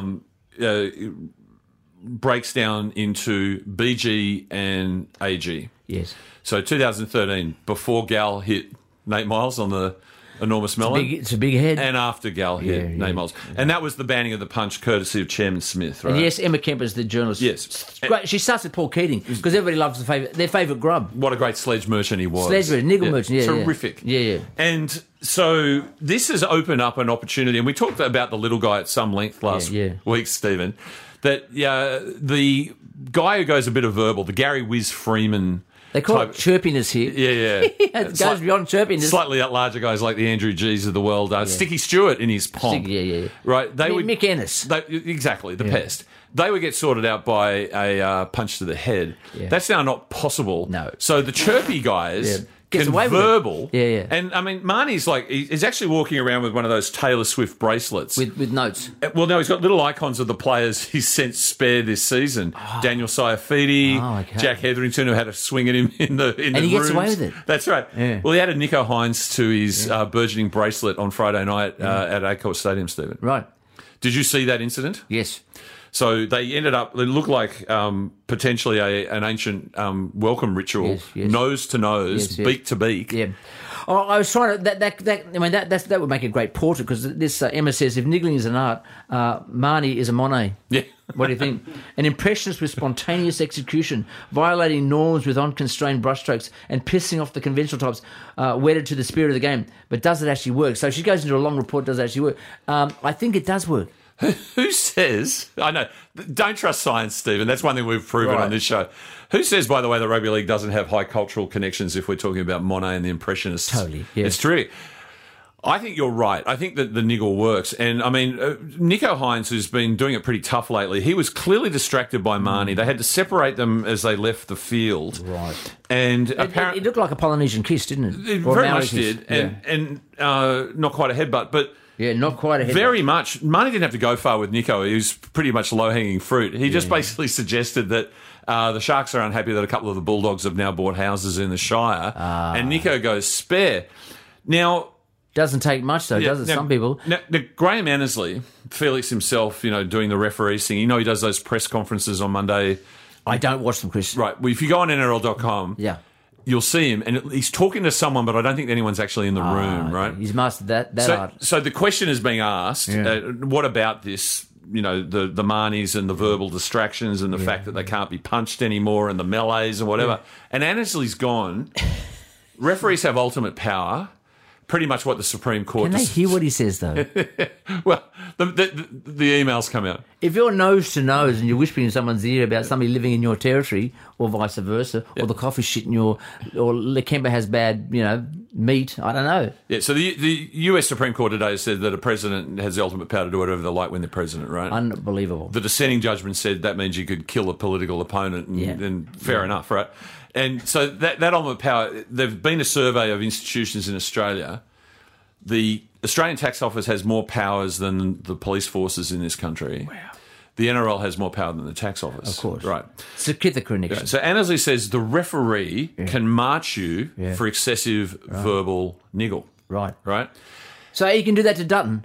S7: breaks down into BG and AG.
S6: Yes.
S7: So 2013, before Gal hit Nate Miles on the enormous melon.
S6: It's a big head.
S7: And after Gal hit Nate Miles. And that was the banning of the punch courtesy of Chairman Smith, right?
S6: And yes, Emma Kemp is the journalist.
S7: Yes.
S6: Great. She starts with Paul Keating because everybody loves their favourite grub.
S7: What a great sledge merchant he was.
S6: Sledge merchant, niggle merchant,
S7: Terrific.
S6: Yeah.
S7: And so this has opened up an opportunity, and we talked about the little guy at some length last week, Stephen, that the guy who goes a bit of verbal, the Gary Whiz Freeman.
S6: They call it chirpiness here.
S7: Yeah.
S6: It goes beyond chirpiness.
S7: Slightly larger guys like the Andrew G's of the world. Sticky Stewart in his pomp. Right.
S6: Mick Ennis.
S7: Exactly, the pest. They would get sorted out by a punch to the head.
S6: Yeah.
S7: That's now not possible.
S6: No.
S7: So the chirpy guys...
S6: Gets away with
S7: verbal.
S6: Yeah.
S7: And, I mean, Marnie's he's actually walking around with one of those Taylor Swift bracelets.
S6: With notes.
S7: Well, no, he's got little icons of the players he's sent spare this season. Daniel Saifidi, Jack Hetherington, who had a swing at him in the
S6: And he gets away with it.
S7: That's right.
S6: Yeah.
S7: Well, he added Nico Hines to his burgeoning bracelet on Friday night at Acourt Stadium, Stephen.
S6: Right.
S7: Did you see that incident?
S6: Yes.
S7: So they ended up, it looked like potentially an ancient welcome ritual, nose to nose, beak to beak.
S6: Yeah. Oh, I was trying to, that would make a great portrait because this, Emma says, if niggling is an art, Marnie is a Monet.
S7: Yeah.
S6: What do you think? An impressionist with spontaneous execution, violating norms with unconstrained brushstrokes and pissing off the conventional types, wedded to the spirit of the game. But does it actually work? So she goes into a long report, does it actually work? I think it does work.
S7: Who says... I know, don't trust science, Stephen. That's one thing we've proven on this show. Who says, by the way, that rugby league doesn't have high cultural connections if we're talking about Monet and the Impressionists?
S6: Totally, yeah.
S7: It's terrific. I think you're right. I think that the niggle works. And, I mean, Nico Hines, who's been doing it pretty tough lately, he was clearly distracted by Marnie. They had to separate them as they left the field.
S6: Right.
S7: And
S6: it looked like a Polynesian kiss, didn't it?
S7: It very much did. And not quite a headbutt, but...
S6: Yeah, not quite a headbutt.
S7: Very much. Marnie didn't have to go far with Nico. He was pretty much low-hanging fruit. He just basically suggested that the Sharks are unhappy that a couple of the Bulldogs have now bought houses in the Shire. And Nico goes, spare. Now,
S6: doesn't take much, though, does it? Some people.
S7: Now, Graham Annesley, Felix himself, doing the referee thing. He does those press conferences on Monday.
S6: I don't watch them, Chris.
S7: Right. Well, if you go on NRL.com, you'll see him, and he's talking to someone, but I don't think anyone's actually in the room, right?
S6: He's mastered that art.
S7: So the question is being asked, what about this, the Marnies and the verbal distractions and the fact that they can't be punched anymore and the melees and whatever. And Annesley's gone, referees have ultimate power. Pretty much what the Supreme Court...
S6: Can they hear what he says, though?
S7: Well, the emails come out.
S6: If you're nose to nose and you're whispering in someone's ear about somebody living in your territory, or vice versa, or the coffee shit in your... or Lakemba has bad, meat, I don't know.
S7: Yeah, so the US Supreme Court today said that a president has the ultimate power to do whatever they like when they're president, right?
S6: Unbelievable.
S7: The dissenting judgment said that means you could kill a political opponent, and fair enough, right? And so that ultimate power, there's been a survey of institutions in Australia. The Australian Tax Office has more powers than the police forces in this country. Wow. The NRL has more power than the Tax Office.
S6: Of course.
S7: Right.
S6: It's a connection.
S7: Yeah. So Annesley says the referee can march you for excessive verbal niggle.
S6: Right.
S7: Right?
S6: So he can do that to Dutton?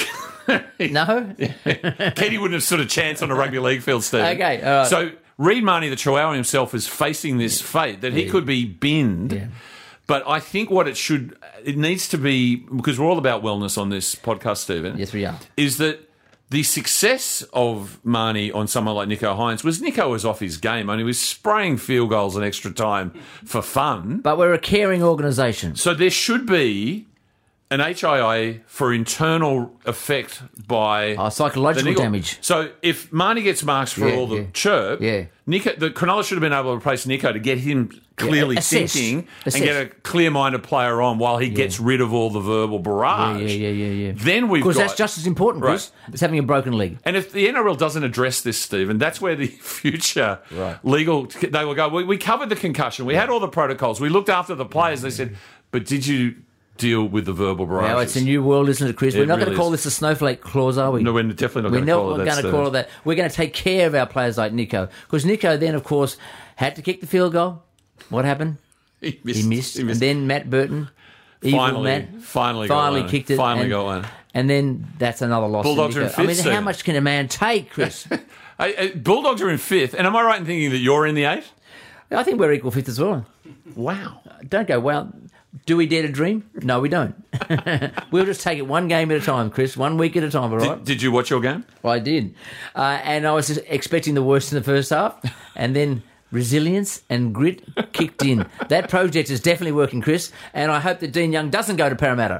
S6: No?
S7: Kenny wouldn't have stood a chance on a rugby league field, Steve.
S6: Okay, all right.
S7: So Reid Marnie, the Chihuahua himself, is facing this fate that he could be binned. Yeah. But I think what it needs to be, because we're all about wellness on this podcast, Stephen.
S6: Yes, we are.
S7: Is that the success of Marnie on someone like Nicho Hynes was Nicho was off his game. He was spraying field goals in extra time for fun.
S6: But we're a caring organisation.
S7: So there should be an HIA for internal effect by...
S6: psychological damage.
S7: So if Marnie gets marks for all the chirp, Nicho, the Cronulla should have been able to replace Nicho to get him clearly thinking and get a clear-minded player on while he gets rid of all the verbal barrage.
S6: Yeah.
S7: Then we've got...
S6: Because that's just as important, Chris, as having a broken leg.
S7: And if the NRL doesn't address this, Stephen, that's where the future legal... They will go, we covered the concussion. We had all the protocols. We looked after the players. They said, but did you deal with the verbal barrage?
S6: Now it's a new world, isn't it, Chris? We're not going to call this a snowflake clause, are we?
S7: No, we're definitely not going to call it that.
S6: We're not going to call it that. We're going to take care of our players like Nicho. Because Nicho then, of course, had to kick the field goal. What happened? He missed. And then Matt Burton,
S7: finally
S6: kicked it.
S7: Finally got one.
S6: And then that's another loss.
S7: Bulldogs are in fifth.
S6: How much can a man take, Chris?
S7: Bulldogs are in fifth. And am I right in thinking that you're in the eighth?
S6: I think we're equal fifth as well.
S7: Wow.
S6: Don't go, wow. Do we dare to dream? No, we don't. We'll just take it one game at a time, Chris. 1 week at a time, all right?
S7: Did you watch your game?
S6: Well, I did. And I was just expecting the worst in the first half. And then resilience and grit kicked in. That project is definitely working, Chris. And I hope that Dean Young doesn't go to Parramatta.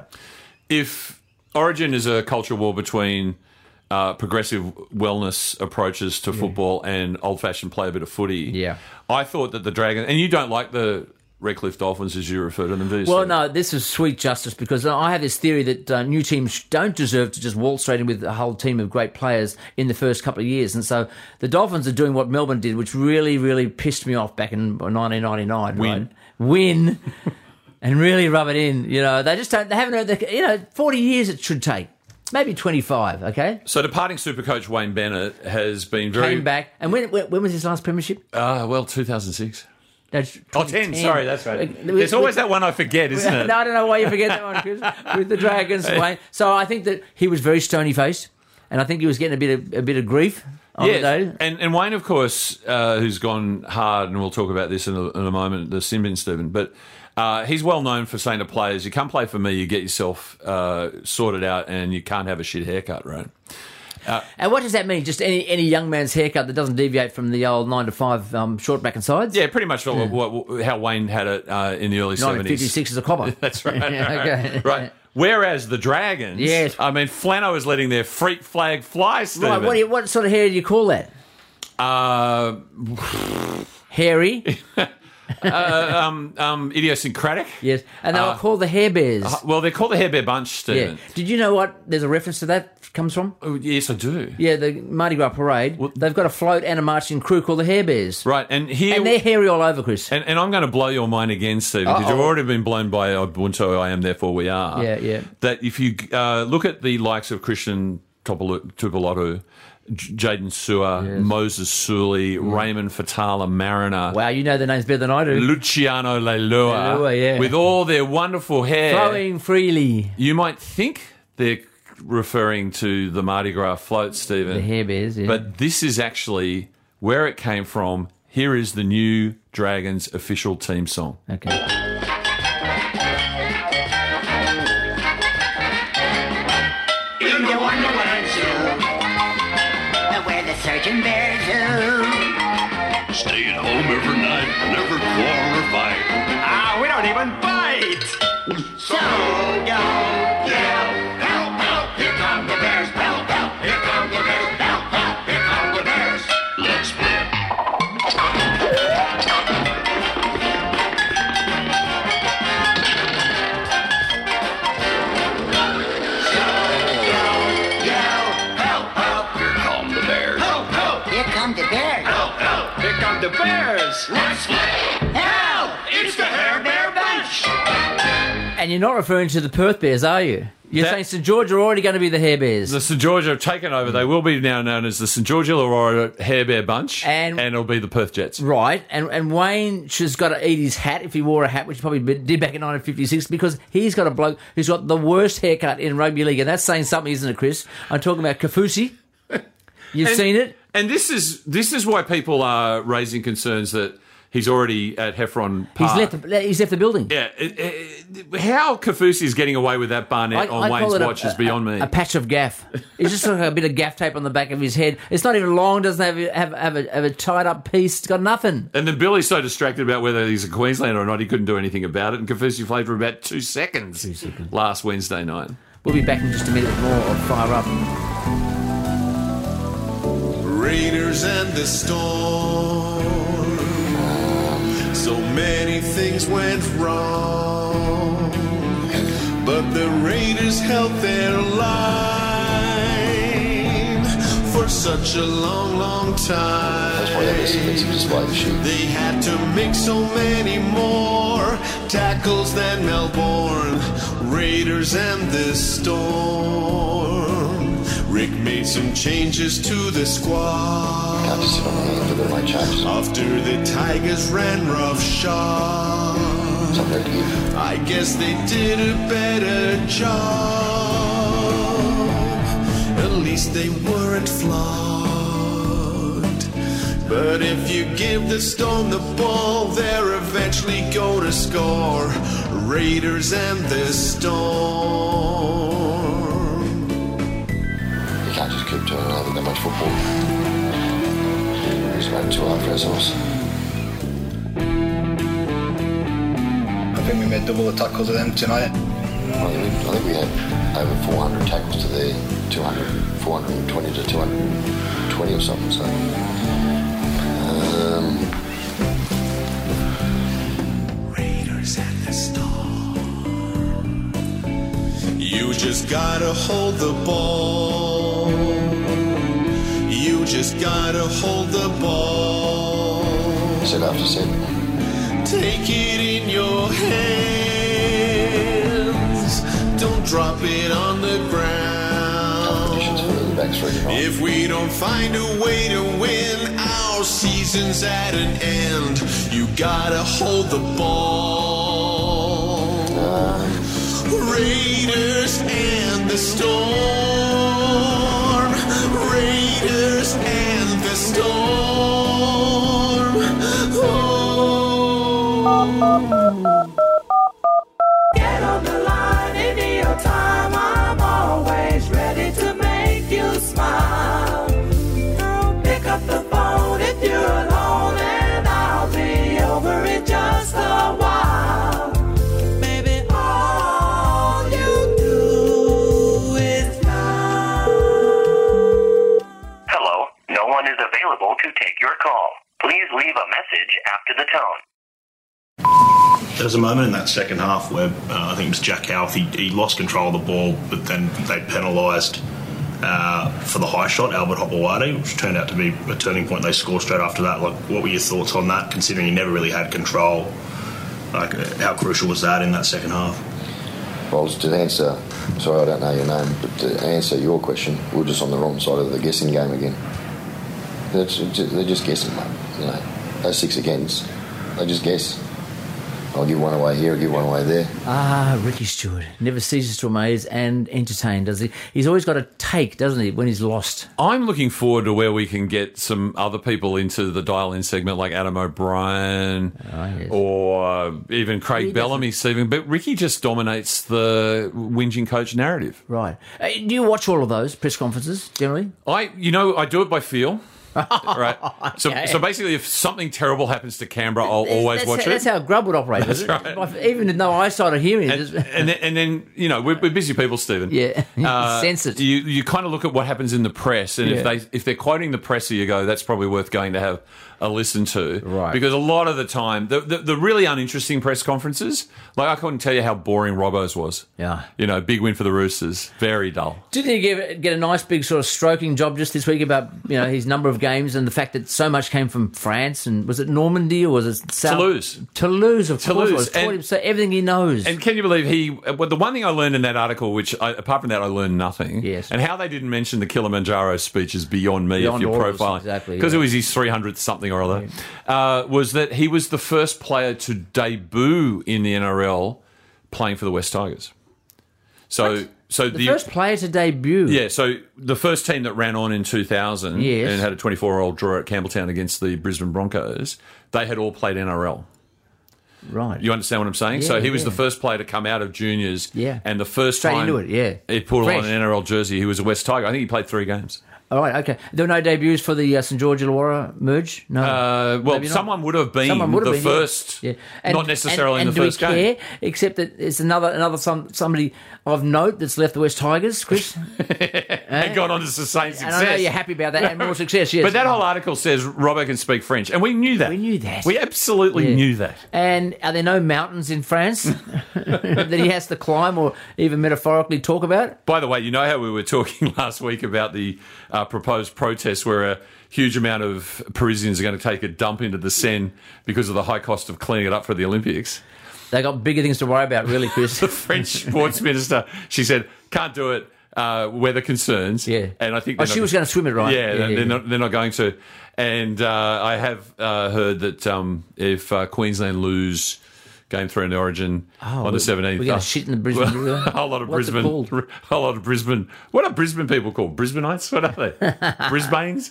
S7: If Origin is a culture war between progressive wellness approaches to football and old-fashioned play a bit of footy, I thought that the Dragons... And you don't like the Redcliffe Dolphins, as you refer to them, do you?
S6: Well, no, this is sweet justice, because I have this theory that new teams don't deserve to just waltz straight in with a whole team of great players in the first couple of years. And so the Dolphins are doing what Melbourne did, which really, really pissed me off back in 1999. Win. And really rub it in. They just don't, they haven't heard 40 years it should take. Maybe 25, okay?
S7: So departing Supercoach Wayne Bennett has been
S6: Came back. And when was his last premiership?
S7: 2006.
S6: That's
S7: 10, sorry, that's right. There's always that one I forget, isn't it?
S6: No, I don't know why you forget that one, Chris, with the Dragons. Wayne. So I think that he was very stony-faced, and I think he was getting a bit of grief on the day.
S7: And Wayne, of course, who's gone hard, and we'll talk about this in a moment, the sin bin, Stephen, but he's well known for saying to players, you come play for me, you get yourself sorted out, and you can't have a shit haircut, right?
S6: And what does that mean? Just any young man's haircut that doesn't deviate from the old 9 to 5 short back and sides?
S7: Yeah, pretty much how Wayne had it in the early 70s.
S6: 1956 as a copper.
S7: That's right.
S6: Okay.
S7: Right. Whereas the Dragons, Flano is letting their freak flag fly, Stephen.
S6: Right, what sort of hair do you call that? Hairy?
S7: Idiosyncratic.
S6: Yes, and they were called the Hair Bears.
S7: Well, they're called the Hair Bear Bunch, Stephen.
S6: Yeah. Did you know what there's a reference to that comes from?
S7: Oh, yes, I do.
S6: Yeah, the Mardi Gras parade. They've got a float and a marching crew called the Hair Bears.
S7: Right, and
S6: they're hairy all over, Chris.
S7: And I'm going to blow your mind again, Stephen, because you've already been blown by Ubuntu, I am, therefore we are.
S6: Yeah.
S7: That if you look at the likes of Christian Tupelotu, Jaden Sewer, Moses Sully, Raymond Fatala Mariner.
S6: Wow, you know the names better than I do.
S7: Luciano Leilua, with all their wonderful hair.
S6: Flowing freely.
S7: You might think they're referring to the Mardi Gras float, Stephen.
S6: The Hair Bears, yeah.
S7: But this is actually where it came from. Here is the new Dragons official team song.
S6: Okay.
S11: In the Wonderland Zoo, where the surgeon bears zoo.
S3: Stay at home every night, never quarrel or fight.
S11: Ah, we don't even bite. So don't yell, help, help, here come the bears, help, help, here come the bears, help, help, here come the bears.
S3: Let's split.
S11: The bears! Let's help! It's the Hair Bear Bunch!
S6: And you're not referring to the Perth Bears, are you? You're saying St George are already going to be the Hair Bears.
S7: The St George have taken over. They will be now known as the St George Illawarra Hair Bear Bunch, and it'll be the Perth Jets.
S6: Right, and Wayne has got to eat his hat if he wore a hat, which he probably did back in 1956, because he's got a bloke who's got the worst haircut in rugby league, and that's saying something, isn't it, Chris? I'm talking about Kafusi. You've seen it?
S7: And this is why people are raising concerns that he's already at Heffron Park.
S6: He's left the building.
S7: Yeah. How Kafusi is getting away with that barnet on Wayne's watch is beyond me.
S6: A patch of gaff. It's just like a bit of gaff tape on the back of his head. It's not even long, doesn't have a tied up piece. It's got nothing.
S7: And then Billy's so distracted about whether he's a Queenslander or not, he couldn't do anything about it. And Kafusi played for about 2 seconds last Wednesday night.
S6: We'll be back in just a minute with more of Fire Up.
S12: Raiders and the storm. So many things went wrong, but the Raiders held their line for such a long, long time. That's why they They had to make so many more tackles than Melbourne. Raiders and the storm. Rick made some changes to the squad. After the Tigers ran roughshod, I guess they did a better job. At least they weren't flogged. But if you give the Storm the ball, they're eventually gonna score. Raiders and the Storm.
S13: Can't just keep turning over that much football. It's about too hard for ourselves.
S14: I think we made double the tackles of them tonight.
S13: I think we had over 400 tackles to their 420 to 220 or something. So,
S12: Raiders and the Storm. You just gotta hold the ball. You just gotta hold the ball.
S13: Set after set.
S12: Take it in your hands. Don't drop it on the ground. If we don't find a way to win, our season's at an end. You gotta hold the ball. Raiders and the Storm. Raiders and the Storm.
S15: Get on the line in your time. I'm always ready to make you smile. Pick up the phone if you're alone, and I'll be over in just a while. Baby, all you do is smile.
S16: Hello, no one is available to take your call. Please leave a message after the tone.
S17: There was a moment in that second half where I think it was Jack Howarth, he lost control of the ball, but then they penalised for the high shot, Albert Hopewadi, which turned out to be a turning point. They scored straight after that. Like, what were your thoughts on that, considering he never really had control? Like, how crucial was that in that second half?
S13: Well, to answer, sorry I don't know your name, but to answer your question, we're just on the wrong side of the guessing game again. They're just guessing, mate. You know, those 6 against, they just guess. I'll give one away here, I'll give one away there.
S6: Ricky Stewart never ceases to amaze and entertain, does he? He's always got a take, doesn't he, when he's lost?
S7: I'm looking forward to where we can get some other people into the dial-in segment, like Adam O'Brien or even Craig Bellamy, Stephen. But Ricky just dominates the whinging coach narrative.
S6: Right. Do you watch all of those press conferences generally?
S7: I do it by feel. Right. So basically, if something terrible happens to Canberra, I'll always watch it.
S6: That's how Grub would operate,
S7: That's
S6: isn't it?
S7: right.
S6: Even with no eyesight or hearing.
S7: And then we're busy people, Stephen.
S6: Yeah, sense it.
S7: You kind of look at what happens in the press, and if they're quoting the presser, you go, that's probably worth going to have a listen to.
S6: Right.
S7: Because a lot of the time, the really uninteresting press conferences, like I couldn't tell you how boring Robbo's was.
S6: Yeah.
S7: Big win for the Roosters. Very dull.
S6: Didn't he get a nice big sort of stroking job just this week about his number of games and the fact that so much came from France, and was it Normandy or was it
S7: Toulouse?
S6: Toulouse, of course.
S7: Toulouse.
S6: Taught him so everything he knows.
S7: And can you believe the one thing I learned in that article, which apart from that I learned nothing.
S6: Yes.
S7: And how they didn't mention the Kilimanjaro speech is beyond me.
S6: Beyond
S7: if you're
S6: all of us,
S7: profiling,
S6: exactly,
S7: because it was his 300th something or other. Was that he was the first player to debut in the NRL playing for the West Tigers. So the
S6: first player to debut.
S7: Yeah, so the first team that ran on in 2000 and had a 24-year-old draw at Campbelltown against the Brisbane Broncos, they had all played NRL.
S6: Right.
S7: You understand what I'm saying?
S6: Yeah,
S7: so he was the first player to come out of juniors.
S6: Yeah.
S7: And the first
S6: Straight
S7: time
S6: into it,
S7: he put
S6: Fresh.
S7: on an NRL jersey, he was a West Tiger. I think he played 3 games.
S6: All right, okay. There were no debuts for the St George Illawarra merge? No.
S7: Well, someone would have been the first, not necessarily in the first game.
S6: And do we care, except that it's another somebody of note that's left the West Tigers, Chris?
S7: And gone on to sustain success.
S6: And I know you're happy about that, and more success, yes.
S7: But that whole article says Robbo can speak French, and we knew that. We absolutely knew that.
S6: And are there no mountains in France that he has to climb or even metaphorically talk about?
S7: By the way, you know how we were talking last week about the proposed protest where a huge amount of Parisians are going to take a dump into the Seine because of the high cost of cleaning it up for the Olympics?
S6: They got bigger things to worry about, really, Chris.
S7: The French sports minister, she said, can't do it. Weather concerns.
S6: Yeah.
S7: And I think
S6: she was going to swim it, right?
S7: Yeah, they're not going to. And I have heard that if Queensland lose Game 3 in the Origin on the 17th.
S6: We're going to shit in the Brisbane River.
S7: A whole lot of
S6: What's
S7: Brisbane.
S6: it called?
S7: A whole lot of Brisbane. What are Brisbane people called? Brisbaneites? What are they? Brisbanes?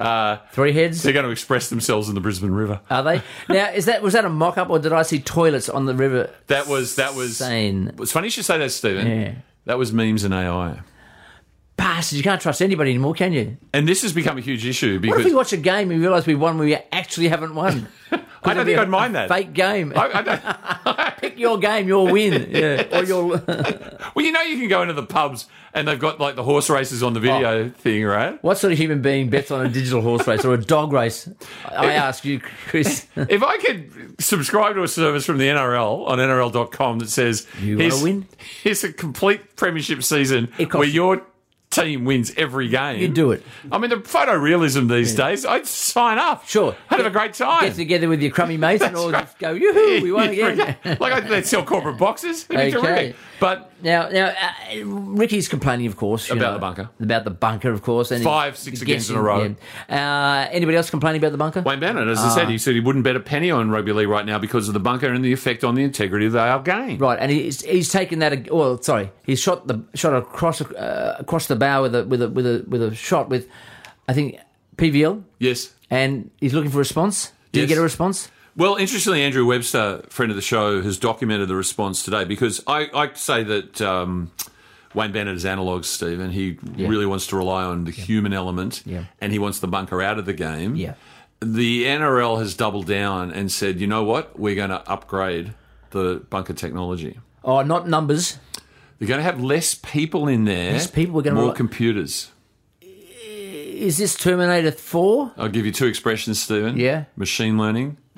S6: 3 heads?
S7: They're going to express themselves in the Brisbane River.
S6: Are they? Now, was that a mock-up, or did I see toilets on the river?
S7: That was
S6: Seine?
S7: It's funny you should say that, Stephen.
S6: Yeah.
S7: That was memes and AI.
S6: Bastards, you can't trust anybody anymore, can you?
S7: And this has become a huge issue because...
S6: What if we watch a game and we realise we won when we actually haven't won?
S7: I don't think I'd mind that.
S6: Fake game.
S7: I don't...
S6: Pick your game, your win. Yeah. Or your...
S7: Well, you can go into the pubs and they've got like the horse races on the video thing, right?
S6: What sort of human being bets on a digital horse race or a dog race? I ask you, Chris.
S7: If I could subscribe to a service from the NRL on NRL.com that says...
S6: You want to win?
S7: Here's a complete premiership season where your team wins every game.
S6: You do it.
S7: I mean, the photorealism these days, I'd sign up.
S6: Sure.
S7: I'd have a great time.
S6: Get together with your crummy mates and all just go, yoo-hoo, we won again.
S7: Like they'd sell corporate boxes. It'd be terrific. But
S6: now, Ricky's complaining, of course.
S7: About the bunker.
S6: About the bunker, of course. And
S7: 5-6 against in a row.
S6: Yeah. Anybody else complaining about the bunker?
S7: Wayne Bennett, as I said, he said he wouldn't bet a penny on rugby league right now because of the bunker and the effect on the integrity of our game.
S6: Right, and he's taken that. Well, sorry, he's shot across the bow with a shot with, I think, PVL.
S7: Yes,
S6: and he's looking for a response. Did he get a response?
S7: Well, interestingly, Andrew Webster, friend of the show, has documented the response today because I say that Wayne Bennett is analogue, Steve, and he really wants to rely on the human element and he wants the bunker out of the game.
S6: Yeah.
S7: The NRL has doubled down and said, you know what, we're going to upgrade the bunker technology.
S6: Oh, not numbers.
S7: They're going to have less people in there,
S6: less people. We're going
S7: more computers.
S6: Is this Terminator 4?
S7: I'll give you 2 expressions, Stephen.
S6: Yeah.
S7: Machine learning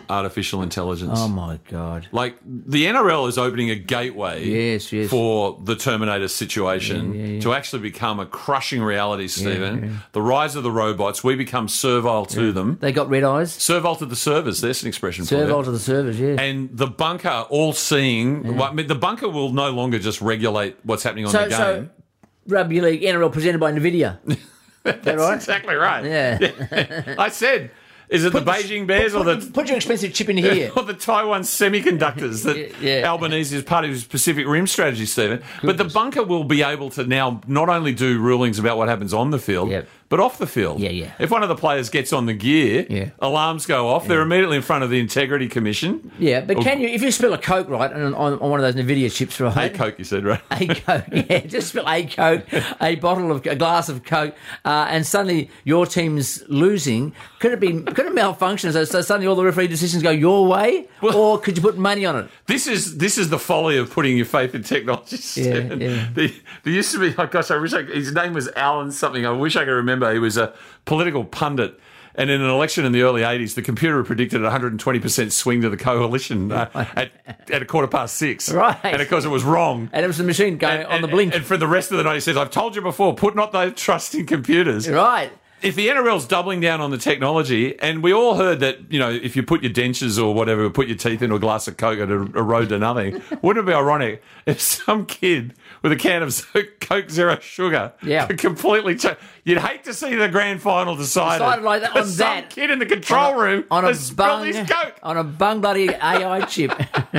S7: artificial intelligence.
S6: Oh, my God.
S7: Like, the NRL is opening a gateway
S6: Yes.
S7: for the Terminator situation to actually become a crushing reality, Stephen.
S6: yeah.
S7: The rise of the robots, we become servile to them.
S6: They got red eyes.
S7: Servile to the servers, there's an expression for
S6: Servile
S7: it.
S6: to the servers, yeah.
S7: And the bunker all seeing, well, I mean, the bunker will no longer just regulate what's happening on the game.
S6: So, Rugby League NRL presented by NVIDIA.
S7: That's
S6: right?
S7: exactly right.
S6: Yeah.
S7: I said, is it the Beijing Bears or the
S6: Put your expensive chip in here.
S7: or the Taiwan Semiconductors that Albanese is part of his Pacific Rim strategy, Stephen? But the bunker will be able to now not only do rulings about what happens on the field, but off the field.
S6: Yeah.
S7: If one of the players gets on the gear, alarms go off. They're immediately in front of the Integrity Commission.
S6: Yeah, but can you, if you spill a Coke, right, on one of those NVIDIA chips, right?
S7: A Coke, you said, right?
S6: A Coke, yeah. Just spill a Coke, a glass of Coke, and suddenly your team's losing. Could it malfunction? So suddenly all the referee decisions go your way, or could you put money on it?
S7: This is the folly of putting your faith in technology, Stephen. There used to be, oh gosh, his name was Alan something. I wish I could remember. He was a political pundit. And in an election in the early 80s, the computer predicted a 120% swing to the coalition at 6:15.
S6: Right.
S7: And of course it was wrong.
S6: And it was the machine going on the blink.
S7: And for the rest of the night, he says, I've told you before, put not thy trust in computers.
S6: Right.
S7: If the NRL's doubling down on the technology, and we all heard that, you know, if you put your dentures or whatever, put your teeth into a glass of Coke, it'd erode to nothing. Wouldn't it be ironic if some kid with a can of Coke Zero Sugar could completely change? You'd hate to see the grand final decided
S6: like that on
S7: some
S6: that
S7: kid in the control room
S6: on a
S7: has spilled his Coke.
S6: On a bung bloody AI chip.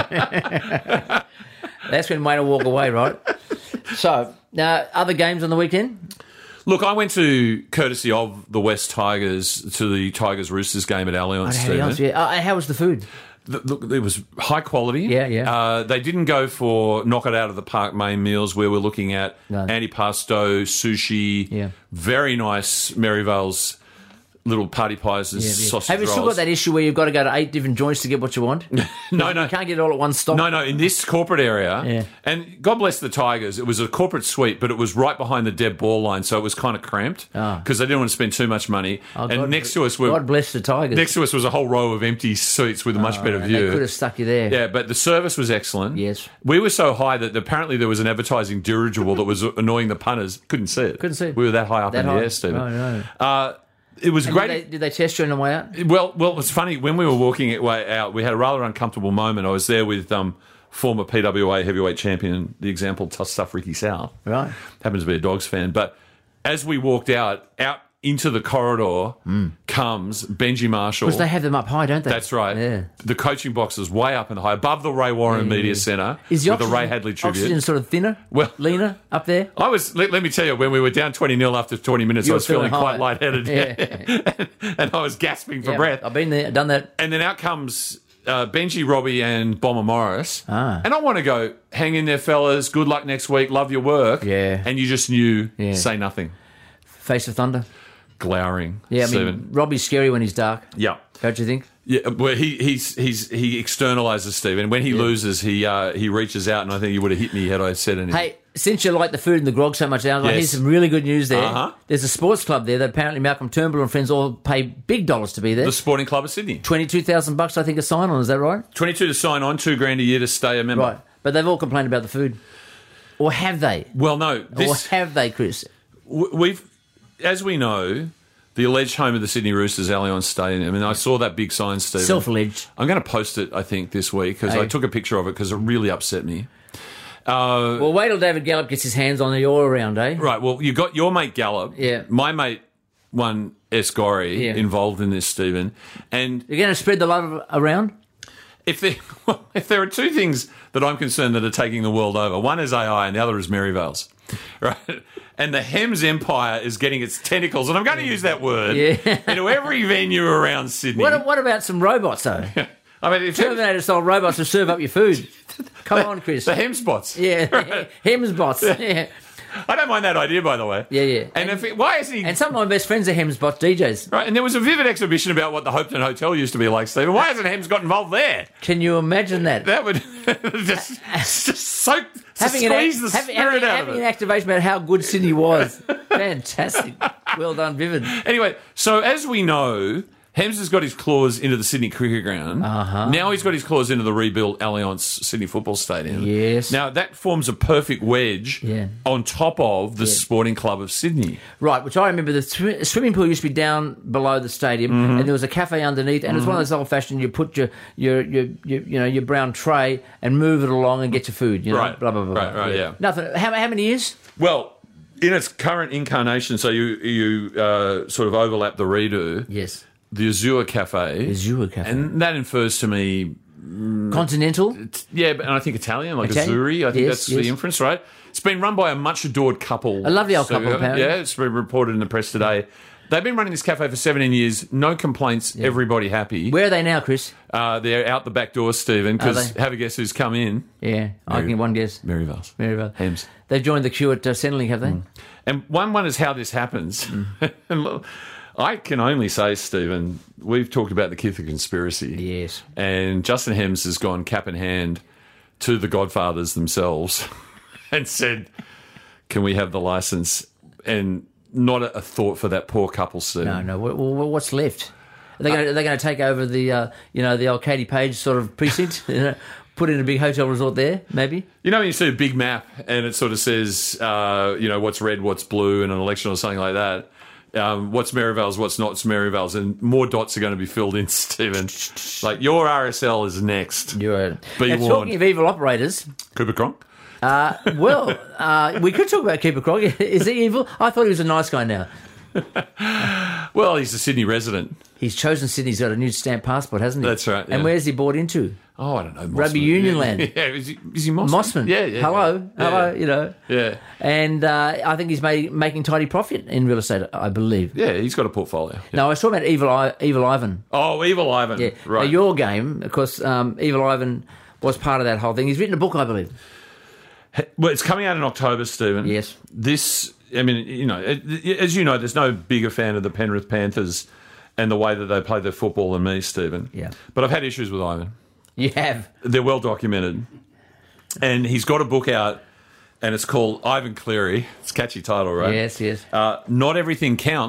S6: That's when Wayne will walk away, right? So, now, other games on the weekend?
S7: Look, I went to, courtesy of the West Tigers, to the Tigers-Roosters game at Allianz, Stephen.
S6: How was the food?
S7: Look, it was high quality.
S6: Yeah.
S7: They didn't go for knock it out of the park main meals where we're looking at antipasto, sushi, very nice Merivale's little party pies and sausage
S6: Have you still
S7: rolls.
S6: got that issue where you've got to go to 8 different joints to get what you want?
S7: No.
S6: You can't get it all at one stop?
S7: No, in this corporate area, and God bless the Tigers, it was a corporate suite, but it was right behind the dead ball line, so it was kind of cramped because they didn't want to spend too much money. Next to us
S6: God bless the Tigers.
S7: Next to us was a whole row of empty seats with a much better view.
S6: They could have stuck you there.
S7: Yeah, but the service was excellent.
S6: Yes.
S7: We were so high that apparently there was an advertising dirigible that was annoying the punters. Couldn't see it. We were that high up in the air, Stephen.
S6: No.
S7: It was great.
S6: Did they test you on the way out?
S7: Well, it's funny. When we were walking it way out, we had a rather uncomfortable moment. I was there with former PWA heavyweight champion, the example stuff Ricky South.
S6: Right.
S7: Happens to be a Dogs fan. But as we walked out into the corridor comes Benji Marshall.
S6: Because they have them up high, don't they?
S7: That's right.
S6: Yeah.
S7: The coaching box is way up and high, above the Ray Warren Media Centre
S6: Is the
S7: with the Ray Hadley tribute.
S6: Oxygen sort of thinner?
S7: Well,
S6: leaner up there?
S7: I was. Let me tell you, when we were down 20-0 after 20 minutes, I was feeling quite lightheaded. And I was gasping for breath.
S6: I've been there, done that.
S7: And then out comes Benji, Robbie and Bomber Morris. And I want to go, hang in there, fellas. Good luck next week. Love your work.
S6: Yeah.
S7: And you just knew, say nothing.
S6: Face of Thunder.
S7: Glowering.
S6: Yeah, I mean,
S7: Stephen.
S6: Robbie's scary when he's dark.
S7: Yeah.
S6: Don't you think?
S7: Yeah, well, he externalises Steve, and when he loses, he reaches out, and I think he would have hit me had I said anything.
S6: Hey, since you like the food and the grog so much, here's some really good news there. There's a sports club there that apparently Malcolm Turnbull and friends all pay big dollars to be there.
S7: The Sporting Club of Sydney.
S6: $22,000, I think, a sign on. Is that right?
S7: 22 to sign on, $2,000 a year to stay a member.
S6: Right, but they've all complained about the food, or have they?
S7: Well, no.
S6: Or have they, Chris?
S7: As we know, the alleged home of the Sydney Roosters, Allianz Stadium. I mean, I saw that big sign, Stephen.
S6: Self-alleged.
S7: I'm going to post it, I think, this week because I took a picture of it because it really upset me.
S6: Well, wait till David Gallup gets his hands on it all around, eh?
S7: Right. Well, you got your mate Gallup.
S6: Yeah.
S7: My mate, one Escori, involved in this, Stephen. And
S6: you're going to spread the love around?
S7: If there are two things that I'm concerned that are taking the world over, one is AI and the other is Merivale's. Right? And the Hems Empire is getting its tentacles, and I'm going to use that word, into every venue around Sydney.
S6: What about some robots, though?
S7: I mean,
S6: Terminator-style robots to serve up your food. Come on, Chris.
S7: The Hems bots.
S6: Yeah, Hems bots. Yeah.
S7: I don't mind that idea, by the way.
S6: Yeah.
S7: And why isn't he?
S6: And some of my best friends are Hems bots DJs.
S7: Right, and there was a vivid exhibition about what the Hopetoun Hotel used to be like, Stephen. Why hasn't Hems got involved there?
S6: Can you imagine that?
S7: That would just soak, squeeze the spirit out of it.
S6: Having an activation about how good Sydney was. Fantastic. Well done, Vivid.
S7: Anyway, so as we know, Hems has got his claws into the Sydney Cricket Ground.
S6: Uh-huh.
S7: Now he's got his claws into the rebuilt Allianz Sydney Football Stadium.
S6: Yes.
S7: Now that forms a perfect wedge on top of the Sporting Club of Sydney.
S6: Right, which I remember the swimming pool used to be down below the stadium, and there was a cafe underneath, and it was one of those old-fashioned. You put your brown tray and move it along and get your food. You know,
S7: Right.
S6: blah blah blah.
S7: Right, yeah.
S6: Nothing. How many years?
S7: Well, in its current incarnation, so you sort of overlap the redo.
S6: Yes.
S7: The Azure Cafe.
S6: Azure Cafe.
S7: And that infers to me...
S6: Continental?
S7: Yeah, and I think Italian, like
S6: Italian?
S7: Azzurri. I think
S6: Yes,
S7: that's the inference, right? It's been run by a much-adored couple.
S6: A lovely old couple, apparently.
S7: Yeah, it's been reported in the press today. They've been running this cafe for 17 years. No complaints. Everybody happy.
S6: Where are they now, Chris?
S7: They're out the back door, Stephen, because
S6: Are they?
S7: have a guess who's come in.
S6: Yeah, I can get one guess.
S7: Maryvale.
S6: Maryvale.
S7: Hems.
S6: They've joined the queue at Centrelink, have they?
S7: And one wonders how this happens. And look, I can only say, Stephen, we've talked about the Kitha conspiracy.
S6: Yes.
S7: And Justin Hems has gone cap in hand to the Godfathers themselves and said, can we have the licence? And not a thought for that poor couple, Stephen.
S6: No. Well, what's left? Are they going to take over the the old Katie Page sort of precinct? Put in a big hotel resort there, maybe?
S7: You know when you see a big map and it sort of says, what's red, what's blue in an election or something like that, what's Maryvale's, what's not Maryvale's, and more dots are going to be filled in, Stephen. Like, your RSL is next. Be warned.
S6: Talking of evil operators...
S7: Cooper Cronk?
S6: We could talk about Cooper Cronk. Is he evil? I thought he was a nice guy now.
S7: Well, he's a Sydney resident.
S6: He's chosen Sydney. He's got a new stamp passport, hasn't he?
S7: That's right.
S6: And where's he bought into?
S7: Oh, I don't know. Mossman.
S6: Rugby Union land.
S7: Yeah, is he Mossman?
S6: Mossman.
S7: Yeah.
S6: Hello,
S7: Yeah. Yeah.
S6: And I think he's making tidy profit in real estate, I believe.
S7: Yeah, he's got a portfolio. Yeah.
S6: No, I was talking about Evil Ivan.
S7: Oh, Evil Ivan.
S6: Yeah.
S7: Right.
S6: Now, your game, of course, Evil Ivan was part of that whole thing. He's written a book, I believe.
S7: Well, it's coming out in October, Stephen.
S6: Yes.
S7: This, I mean, as you know, there's no bigger fan of the Penrith Panthers and the way that they play their football than me, Stephen.
S6: Yeah.
S7: But I've had issues with Ivan.
S6: You have?
S7: They're well documented. And he's got a book out, and it's called Ivan Cleary. It's a catchy title, right?
S6: Yes.
S7: Not everything counts, ...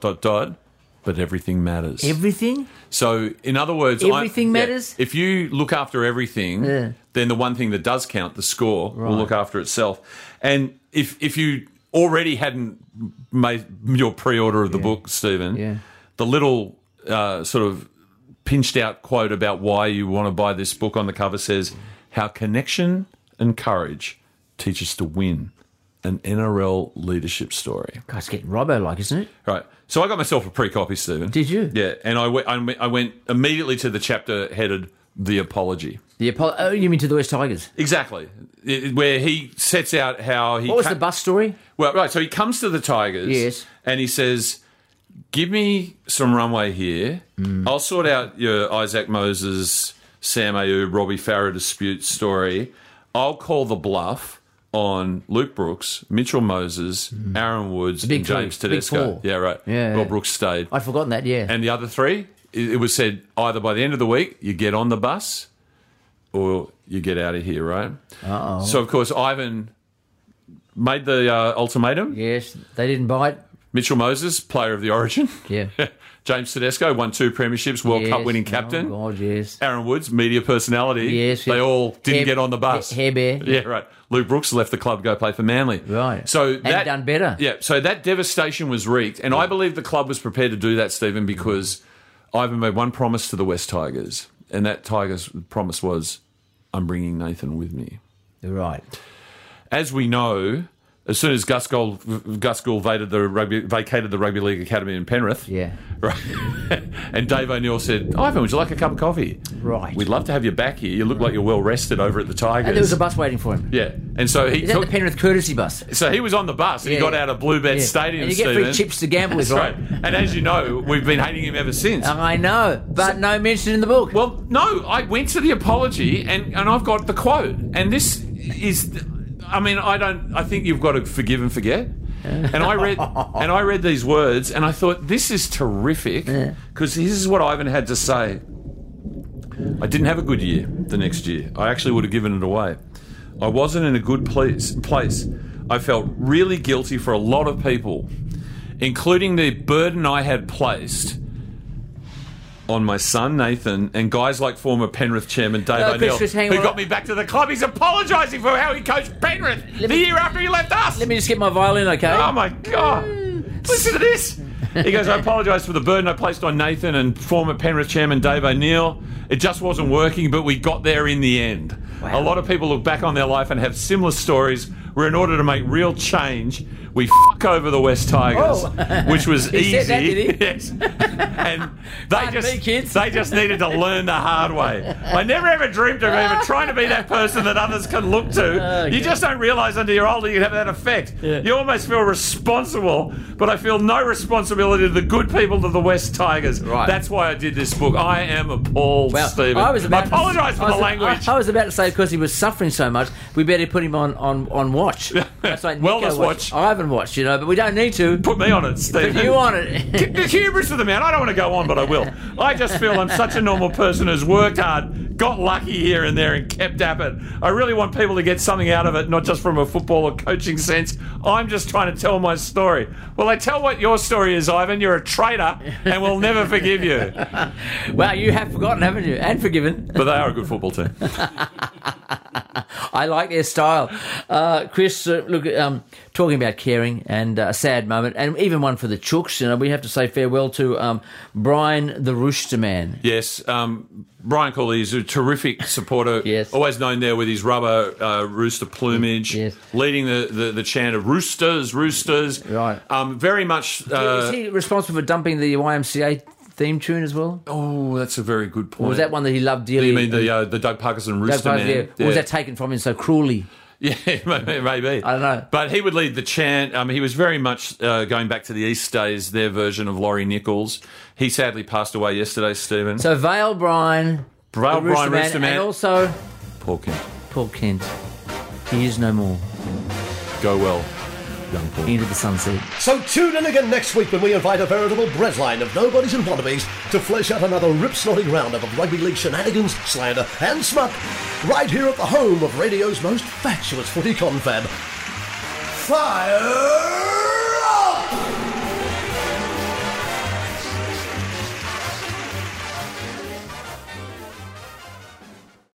S7: but everything matters.
S6: Everything?
S7: So, in other words...
S6: Everything matters?
S7: If you look after everything, then the one thing that does count, the score, will look after itself. And if you already hadn't made your pre-order of the book, Stephen, the little sort of pinched out quote about why you want to buy this book on the cover says, how connection and courage teach us to win. An NRL leadership story.
S6: God, it's getting Robbo-like, isn't it?
S7: Right. So I got myself a pre-copy, Stephen.
S6: Did you?
S7: Yeah. And I went immediately to the chapter headed The Apology.
S6: Oh, you mean to the West Tigers?
S7: Exactly. Where he sets out how he...
S6: What was the bus story?
S7: Well, right. So he comes to the Tigers.
S6: Yes.
S7: And he says, give me some runway here. I'll sort out your Isaac Moses, Sam Ayu, Robbie Farah dispute story. I'll call the bluff on Luke Brooks, Mitchell Moses, Aaron Woods, and James Tedesco. Yeah, right.
S6: Yeah.
S7: Well, Brooks stayed.
S6: I'd forgotten that, yeah.
S7: And the other three, it was said either by the end of the week, you get on the bus or you get out of here, right?
S6: Uh-oh.
S7: So, of course, Ivan made the ultimatum.
S6: Yes, they didn't bite.
S7: Mitchell Moses, player of the Origin.
S6: Yeah.
S7: James Tedesco won 2 premierships, World Cup winning captain.
S6: Oh, God, yes.
S7: Aaron Woods, media personality.
S6: Yes.
S7: They all didn't get on the bus.
S6: Hair Bear.
S7: Yeah, right. Luke Brooks left the club to go play for Manly.
S6: Right.
S7: So
S6: and done better.
S7: Yeah, so that devastation was wreaked. And I believe the club was prepared to do that, Stephen, because Ivan made one promise to the West Tigers. And that Tigers promise was, I'm bringing Nathan with me.
S6: Right.
S7: As we know, as soon as Gus Gould vacated the Rugby League Academy in Penrith, right, and Dave O'Neill said, Ivan, would you like a cup of coffee?
S6: Right.
S7: We'd love to have you back here. You look like you're well rested over at the Tigers.
S6: And there was a bus waiting for him.
S7: Yeah. And so he
S6: Is that the Penrith courtesy bus?
S7: So he was on the bus and he got out of Bluebet Stadium,
S6: and you get free chips to gamble with,
S7: right? And as you know, we've been hating him ever since.
S6: I know, but no mention in the book.
S7: Well, no, I went to the apology and I've got the quote. And this is... I mean, I think you've got to forgive and forget. And I read these words and I thought, this is terrific because this is what Ivan had to say. I didn't have a good year the next year. I actually would have given it away. I wasn't in a good place. I felt really guilty for a lot of people, including the burden I had placed on my son Nathan and guys like former Penrith chairman Dave O'Neill,
S6: Chris, hang
S7: who
S6: on.
S7: got me back to the club. He's apologising for how he coached Penrith the year after he left us.
S6: Let me just get my violin, okay?
S7: Oh my God! Listen to this. He goes, I apologise for the burden I placed on Nathan and former Penrith chairman Dave O'Neill. It just wasn't working, but we got there in the end. Wow. A lot of people look back on their life and have similar stories where in order to make real change, we fuck over the West Tigers, which was
S6: He
S7: easy.
S6: said that, did he?
S7: Yes. And they
S6: Pardon
S7: just needed to learn the hard way. I never ever dreamed of ever trying to be that person that others can look to. You just don't realise until you're older you have that effect.
S6: Yeah.
S7: You almost feel responsible, but I feel no responsibility to the good people of the West Tigers.
S6: Right.
S7: That's why I did this book. I am appalled, Stephen. I apologise for the language.
S6: I was about to say, because he was suffering so much, we better put him on watch. That's like
S7: Wellness
S6: Nico
S7: watch.
S6: I haven't watched, but we don't need to.
S7: Put me on it, Stephen.
S6: Put you on it.
S7: The hubris of the man. I don't want to go on, but I will. I just feel I'm such a normal person who's worked hard, got lucky here and there, and kept at it. I really want people to get something out of it, not just from a football or coaching sense. I'm just trying to tell my story. Well, I tell what your story is, Ivan. You're a traitor, and we'll never forgive you.
S6: Well, you have forgotten, haven't you? And forgiven.
S7: But they are a good football team.
S6: I like their style. Chris, look, talking about caring and a sad moment, and even one for the Chooks. We have to say farewell to Brian the Rooster Man.
S7: Yes, Brian Cooley is a terrific supporter.
S6: Yes.
S7: Always known there with his rubber rooster plumage.
S6: Yes.
S7: Leading the chant of roosters, roosters.
S6: Right.
S7: Very much...
S6: is he responsible for dumping the YMCA theme tune as well?
S7: Oh, that's a very good point.
S6: Or was that one that he loved dearly?
S7: You mean the Doug Parkinson Rooster Man?
S6: Or was that taken from him so cruelly?
S7: Yeah, maybe.
S6: I don't know.
S7: But he would lead the chant. He was very much going back to the East Days, their version of Laurie Nichols. He sadly passed away yesterday, Stephen.
S6: So Vale Bryan,
S7: Rooster Man.
S6: And also
S7: Paul Kent.
S6: Paul Kent. He is no more.
S7: Go well, young Paul.
S6: Into the sunset.
S1: So tune in again next week when we invite a veritable breadline of nobodies and wannabes to flesh out another rip-snorting roundup of rugby league shenanigans, slander and smut, right here at the home of radio's most fatuous footy confab. Fire